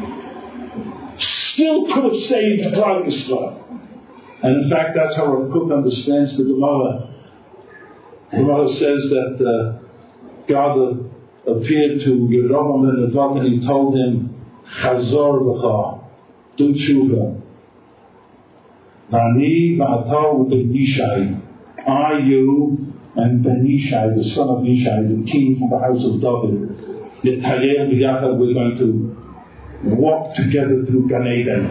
S1: still could have saved Klal Yisrael. And in fact, that's how Rav Kook understands the Gemara. The Gemara says that uh, God uh, appeared to Yerovam and Nevat, and he told him, Chazor v'cha, do tshuva. V'ani v'ata ben Yishai, I, you, and Ben Yishai, the son of Yishai, the king from the house of David, Yetayel b'yachad, we're going to walk together through Gan Eden.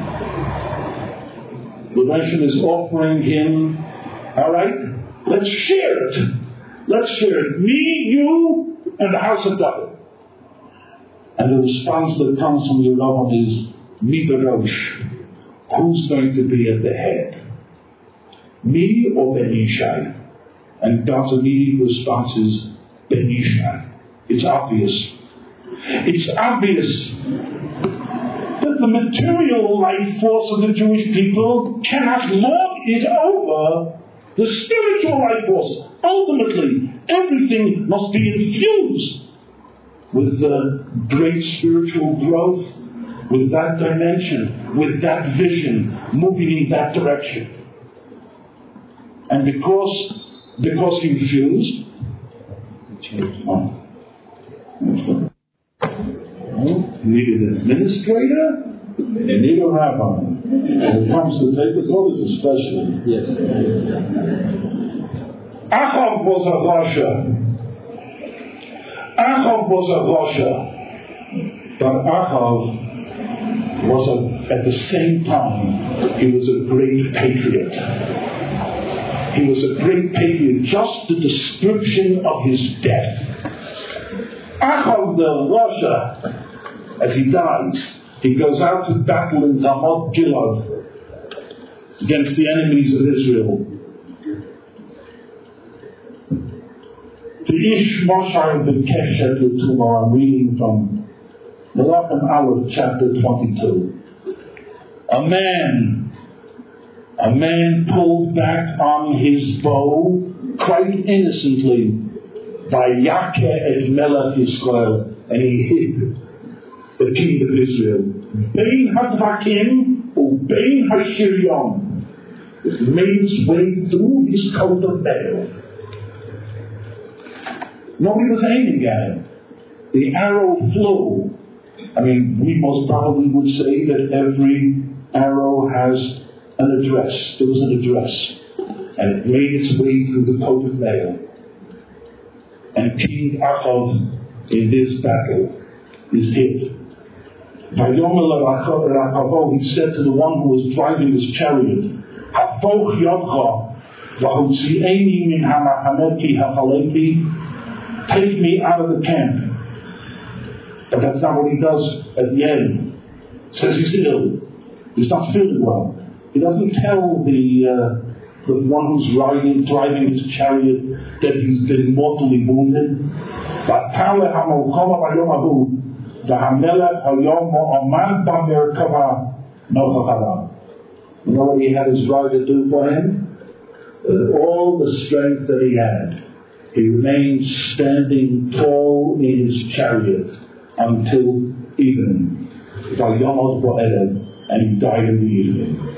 S1: The nation is offering him, all right, let's share it. Let's share it. Me, you, and the house of David. And the response that comes from Yerovam is, Mi Barosh. Who's going to be at the head? Me or Ben Yishai? And God's immediate response is, Ben Yishai. It's obvious. It's obvious that the material life force of the Jewish people cannot lord it over the spiritual life force. Ultimately, everything must be infused with the great spiritual growth, with that dimension, with that vision, moving in that direction. And because, because he refused, oh, he needed an administrator, and he needed a rabbi. When it comes to take his orders, especially. Yes. Achav was a Rasha. Achav was a Rasha. But Achav was a, at the same time, he was a great patriot. He was a great patriot. Just the description of his death. Achav the Rasha, as he dies, he goes out to battle in Ramoth Gilead against the enemies of Israel. The Ish Moshe ben Keshet L'Tumah, I'm reading from Melachim Aleph, chapter twenty-two. A man, a man pulled back on his bow quite innocently by Yakeh et Melech Yisrael, and he hit the king of Israel. Bein Hadvakim or Bein Hashiryon. It made its way through his coat of mail. Nobody was aiming at him. The arrow flew. I mean, we most probably would say that every arrow has an address. There was an address. And it made its way through the coat of mail. And King Achav, in this battle, is hit. He said to the one who was driving his chariot, Hafoch yodcha, v'hotzi'eni min hamachaneti hachaleti, take me out of the camp. But that's not what he does at the end. He says he's ill. He's not feeling well. He doesn't tell the uh, the one who's riding, driving his chariot that he's been mortally wounded. You know what he had his rider do for him? With all the strength that he had, he remained standing tall in his chariot until evening. And he died in the evening.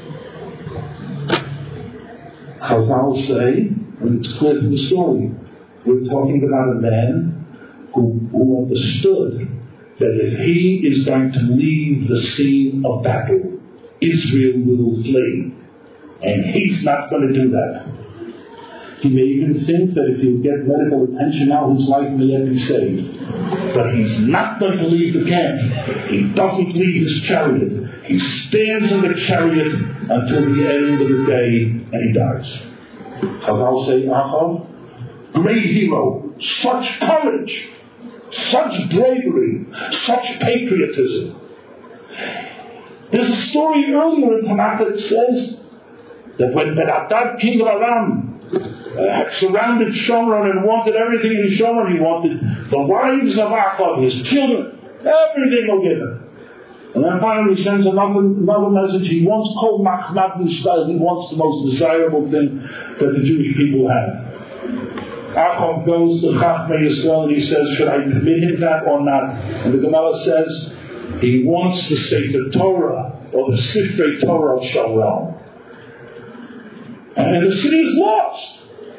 S1: Chazal say, and it's clear from the story, we're talking about a man who, who understood that if he is going to leave the scene of battle, Israel will flee. And he's not going to do that. He may even think that if he'll get medical attention now, his life may yet be saved. But he's not going to leave the camp. He doesn't leave his chariot. He stands in the chariot until the end of the day, and he dies. Chazal say, Achav, great hero, such courage, such bravery, such patriotism. There's a story earlier in Tanakh that says that when Ben-Hadad, king of Aram, uh, had surrounded Shomron and wanted everything in Shomron, he wanted the wives of Achav, his children, everything will give him. And then finally he sends another, another message. He wants Kol Machmat Yisrael. He wants the most desirable thing that the Jewish people have. Achav goes to Chachmei Yisrael and he says, should I permit him that or not? And the Gemara says, he wants the Sefer Torah, or the Sifrei Torah of Shalom. And the city is lost.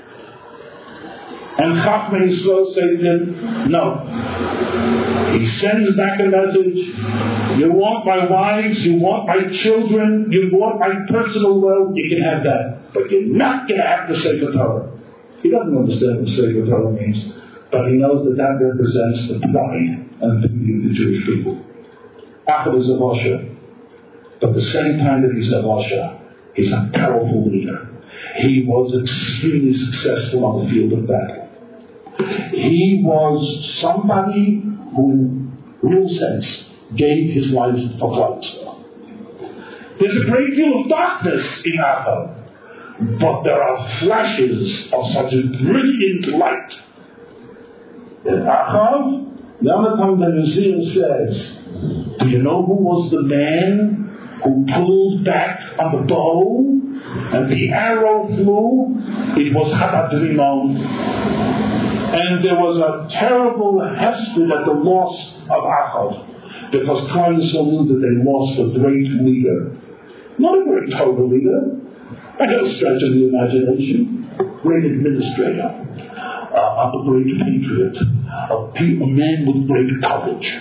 S1: And Chachmei Yisrael says to him, no. He sends back a message. You want my wives, you want my children, you want my personal wealth, you can have that. But you're not going to have the Sefer Torah. He doesn't understand what Sefer Torah means, but he knows that that represents the pride and the beauty of the Jewish people. Achav is a Moshe, but at the same time that he's a Moshe, he's a powerful leader. He was extremely successful on the field of battle. He was somebody who, in real sense, gave his life for Christ. There's a great deal of darkness in Achav, but there are flashes of such a brilliant light. In Achav, Yonatan ben Uzziah says, do you know who was the man who pulled back on the bow and the arrow flew? It was Hadad Rimon. And there was a terrible hesped at the loss of Achav, because Klal Yisrael knew that they lost a great leader. Not a great Torah leader, by no stretch of the imagination, great administrator, uh, a great patriot, a, pe- a man with great courage.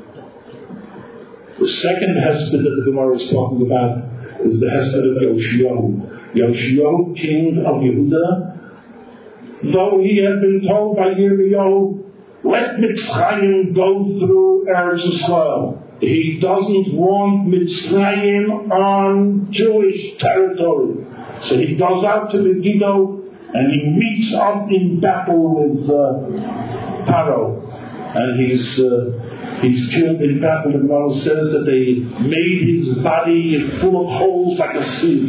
S1: The second hesped that the Gemara is talking about is the hesped of Yoshiyahu. Yoshiyahu, king of Yehuda, though he had been told by Yirmiyahu, let Mitzrayim go through Eretz Yisrael. He doesn't want Mitzrayim on Jewish territory. So he goes out to Megiddo and he meets up in battle with uh, Paro. And he's uh, he's killed in battle. The Gemara says that they made his body full of holes like a sieve.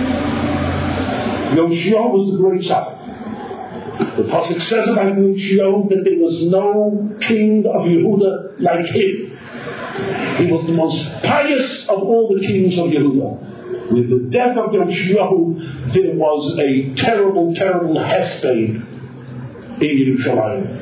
S1: Yoshio was the great tzaddik. The Pasuk says about Yoshio that there was no king of Yehuda like him. He was the most pious of all the kings of Yehuda. With the death of Yoshio, there was a terrible, terrible hesped in Yerushalayim.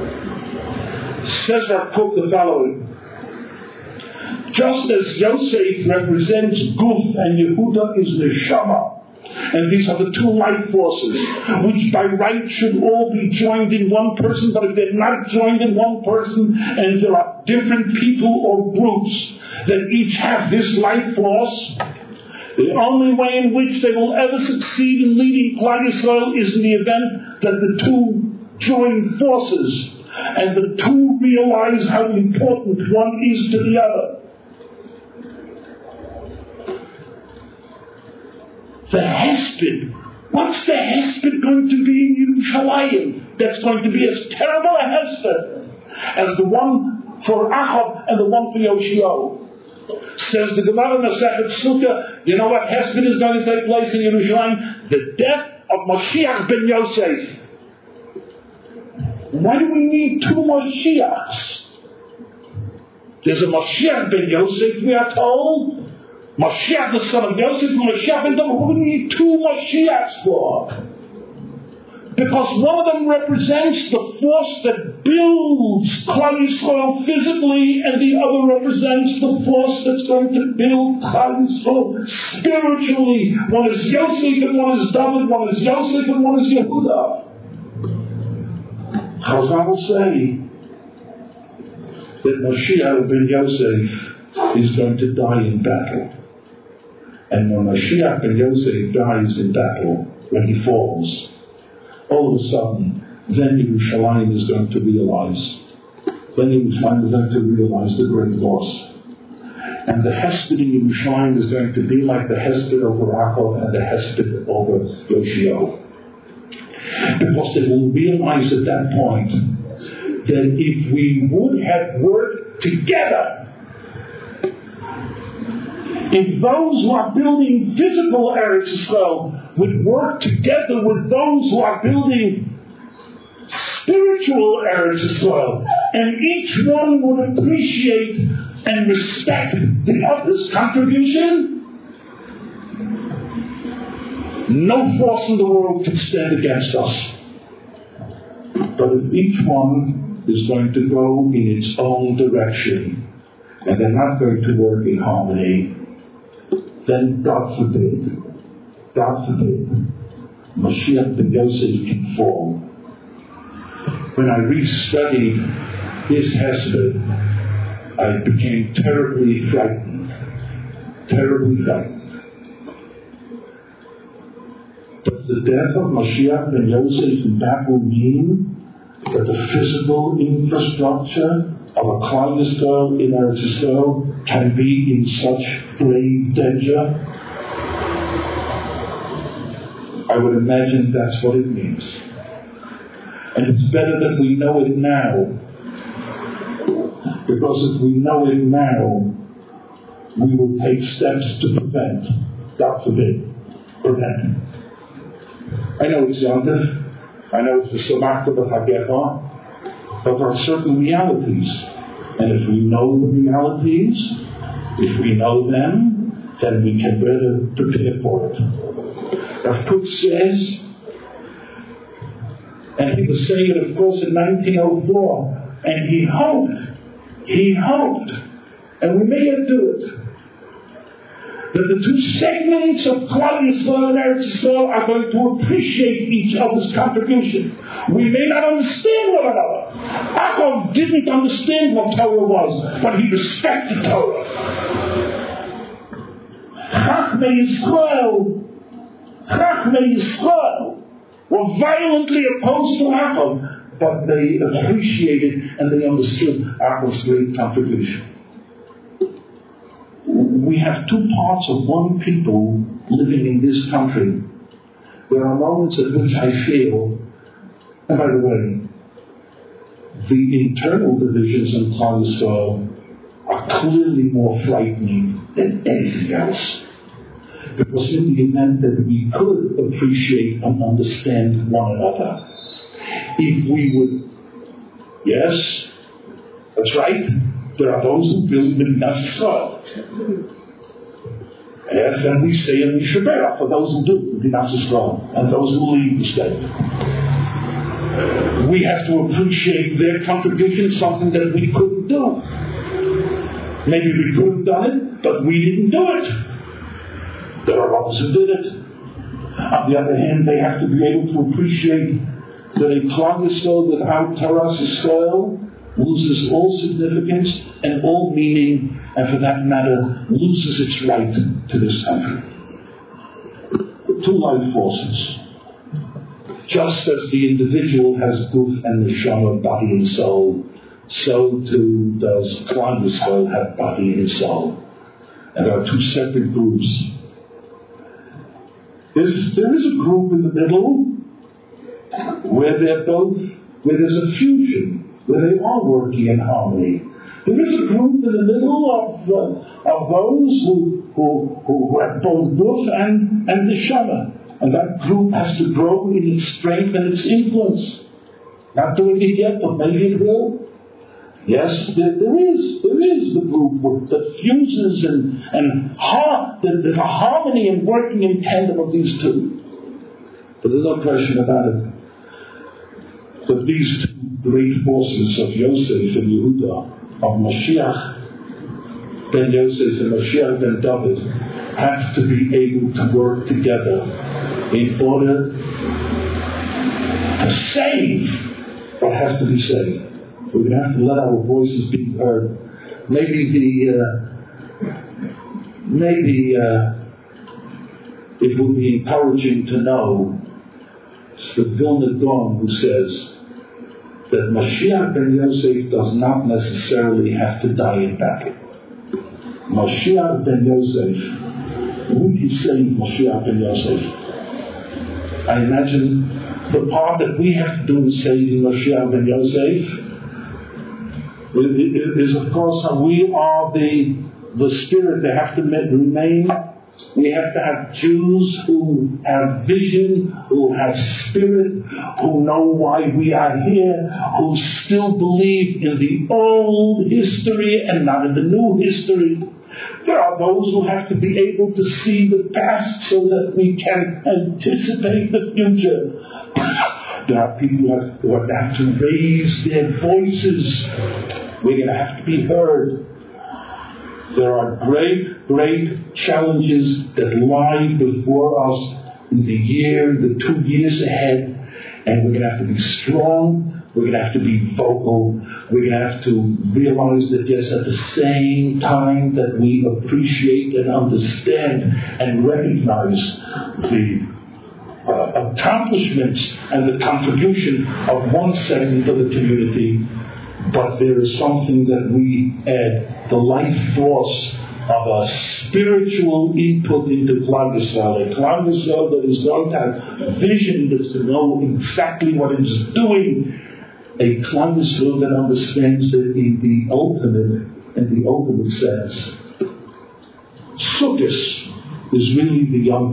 S1: Says Rav Kook the following: just as Yosef represents Guf and Yehuda is Neshama, and these are the two life forces, which by right should all be joined in one person, but if they're not joined in one person, and there are different people or groups that each have this life force, the only way in which they will ever succeed in leading Klal Yisrael is in the event that the two join forces, and the two realize how important one is to the other. The hesped. What's the hesped going to be in Yerushalayim? That's going to be as terrible a hesped as the one for Achav and the one for Yoshio. Says the Gemara Masechet Sukkah, you know what hesped is going to take place in Yerushalayim? The death of Mashiach ben Yosef. Why do we need two Mashiachs? There's a Mashiach ben Yosef, we are told. Mashiach, the son of Yosef, and Mashiach ben David. What do we need two Mashiachs for? Because one of them represents the force that builds Klal Yisrael physically, and the other represents the force that's going to build Klal Yisrael spiritually. One is Yosef and one is David, one is Yosef and one is Yehuda. Chazal say that Mashiach ben Yosef is going to die in battle. And when Mashiach ben Yosef dies in battle, when he falls, all of a sudden, then Yerushalayim is going to realize, then Yerushalayim is going to realize the great loss. And the hesped in Yerushalayim is going to be like the hesped over Achav and the hesped over Yoshio. Because they will realize at that point that if we would have worked together, if those who are building physical Eretz Yisrael would work together with those who are building spiritual Eretz Yisrael, and each one would appreciate and respect the other's contribution, no force in the world can stand against us. But if each one is going to go in its own direction, and they're not going to work in harmony, then God forbid, God forbid, Mashiach ben Yosef can fall. When I restudied his Hesed, I became terribly frightened. Terribly frightened. Does the death of Mashiach ben Yosef in Babel mean that the physical infrastructure of a Klal Yisrael in Eretz Yisrael can be in such grave danger? I would imagine that's what it means. And it's better that we know it now. Because if we know it now, we will take steps to prevent, God forbid, prevent. I know it's Yontif, I know it's the Samachta B'Chagecha, but there are certain realities. And if we know the realities, if we know them, then we can better prepare for it. Rav Kook says, and he was saying it, of course, in nineteen oh four, and he hoped, he hoped, and we may yet do it, that the two segments of Klal Yisrael and Eretz Yisrael are going to appreciate each other's contribution. We may not understand one another. Yaakov didn't understand what Torah was, but he respected Torah. Chachmei Yisrael, Chachmei Yisrael were violently opposed to Yaakov, but they appreciated and they understood Yaakov's great contribution. We have two parts of one people living in this country. There are moments at which I feel, and by the way, the internal divisions in Klal Yisrael are clearly more frightening than anything else. Because in the event that we could appreciate and understand one another, if we would, yes, that's right, there are those who build Medinat Yisrael. Yes, and we say in Yisrael for those who do Medinat Yisrael and those who leave the state. We have to appreciate their contribution, something that we couldn't do. Maybe we could have done it, but we didn't do it. There are others who did it. On the other hand, they have to be able to appreciate that a Klal Yisrael without Taras Yisrael loses all significance and all meaning, and for that matter, loses its right to this country. Two life forces. Just as the individual has guf and neshama, body and soul, so too does Klal Yisrael have body and soul. And there are two separate groups. There's, there is a group in the middle where they're both, where there's a fusion, where they are working in harmony. There is a group in the middle of uh, of those who who who have both guf and and neshama, and that group has to grow in its strength and its influence. Not doing it yet, but maybe it will. Yes, there, there is there is the group that fuses and and har- there's a harmony and working in tandem of these two. But there's no question about it that these two great forces of Yosef and Yehuda, of Mashiach ben Yosef and Mashiach ben David, have to be able to work together in order to save what has to be saved. We're going to have to let our voices be heard. Maybe the uh, maybe uh, it would be encouraging to know it's the Vilna Gaon who says that Mashiach ben Yosef does not necessarily have to die in battle. Mashiach ben Yosef, we can save Mashiach ben Yosef. I imagine the part that we have to do in saving Mashiach ben Yosef is, of course, we are the the spirit that have to remain We have to have Jews who have vision, who have spirit, who know why we are here, who still believe in the old history and not in the new history. There are those who have to be able to see the past so that we can anticipate the future. There are people who have, who have to raise their voices. We're going to have to be heard. There are great, great challenges that lie before us in the year, the two years ahead. And we're going to have to be strong. We're going to have to be vocal. We're going to have to realize that, yes, at the same time that we appreciate and understand and recognize the uh, accomplishments and the contribution of one segment of the community, but there is something that we add, the life force of a spiritual input into Klal Yisrael. A Klal Yisrael that is going to have vision, that's to know exactly what it's doing. A Klal Yisrael that understands that in the ultimate, in the ultimate sense, Sukkot is really the Yom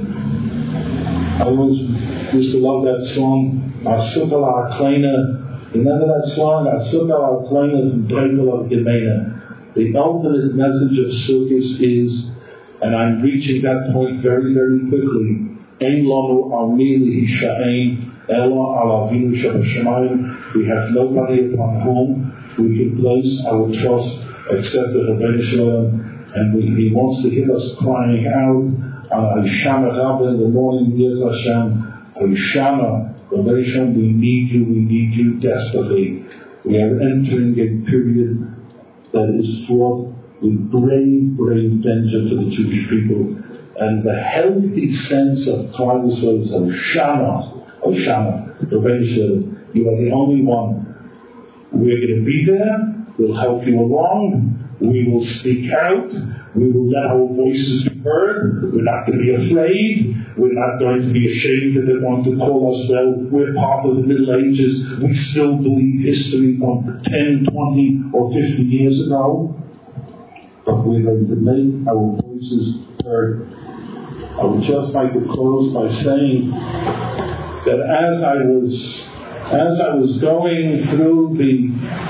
S1: Tov. I always used to love that song, Sukkot Kleina. Remember that song, Sukkot Kleina from Breitel of Gemeina. The ultimate message of Sukkot is, and I'm reaching that point very, very quickly, Ein lanu al mi l'hisha'ein ela al Avinu shebashamayim. We have nobody upon whom we can place our trust except the Rebbeinu Shalom, and we, he wants to hear us crying out on Hoshana Rabbah in the morning, Yez Hashem, Hoshana, Rebbeinu Shalom, we need you, we need you desperately. We are entering a period that is fraught with grave, grave danger to the Jewish people. And the healthy sense of Klal Yisrael is Hoshana, Hoshana, Rebbeinu Shalom. You are the only one. We're going to be there. We'll help you along. We will speak out. We will let our voices be heard. We're not going to be afraid. We're not going to be ashamed that they want to call us, well, we're part of the Middle Ages. We still believe history from ten, twenty, or fifty years ago. But we're going to make our voices heard. I would just like to close by saying that as I was as I was going through the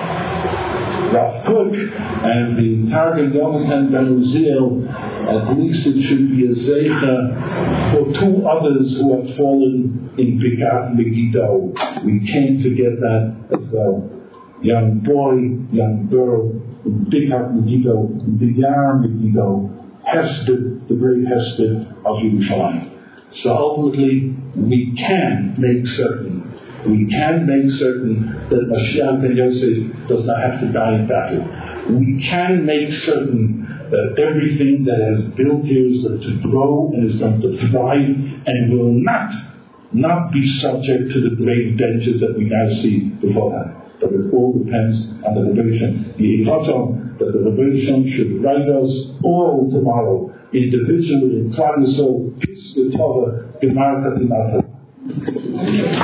S1: Rav Kook and the Targum Yonatan Ben Uziel, at least it should be a zeicha for two others who have fallen in Bikat Megiddo. We can't forget that as well. Young boy, young girl, in Bikat Megiddo, in Diyar Megiddo, Hesed, the great Hesed of Yerushalayim. So ultimately, we can make certain We can make certain that Mashiach ben Yosef does not have to die in battle. We can make certain that everything that has built here is going to grow and is going to thrive and will not, not be subject to the great dangers that we now see before that. But it all depends on the Rebbeinu. The Yichatzon that the Rebbeinu should write us all tomorrow, individually in Klal Yisrael, peace with Tova, Gemar Chatinata.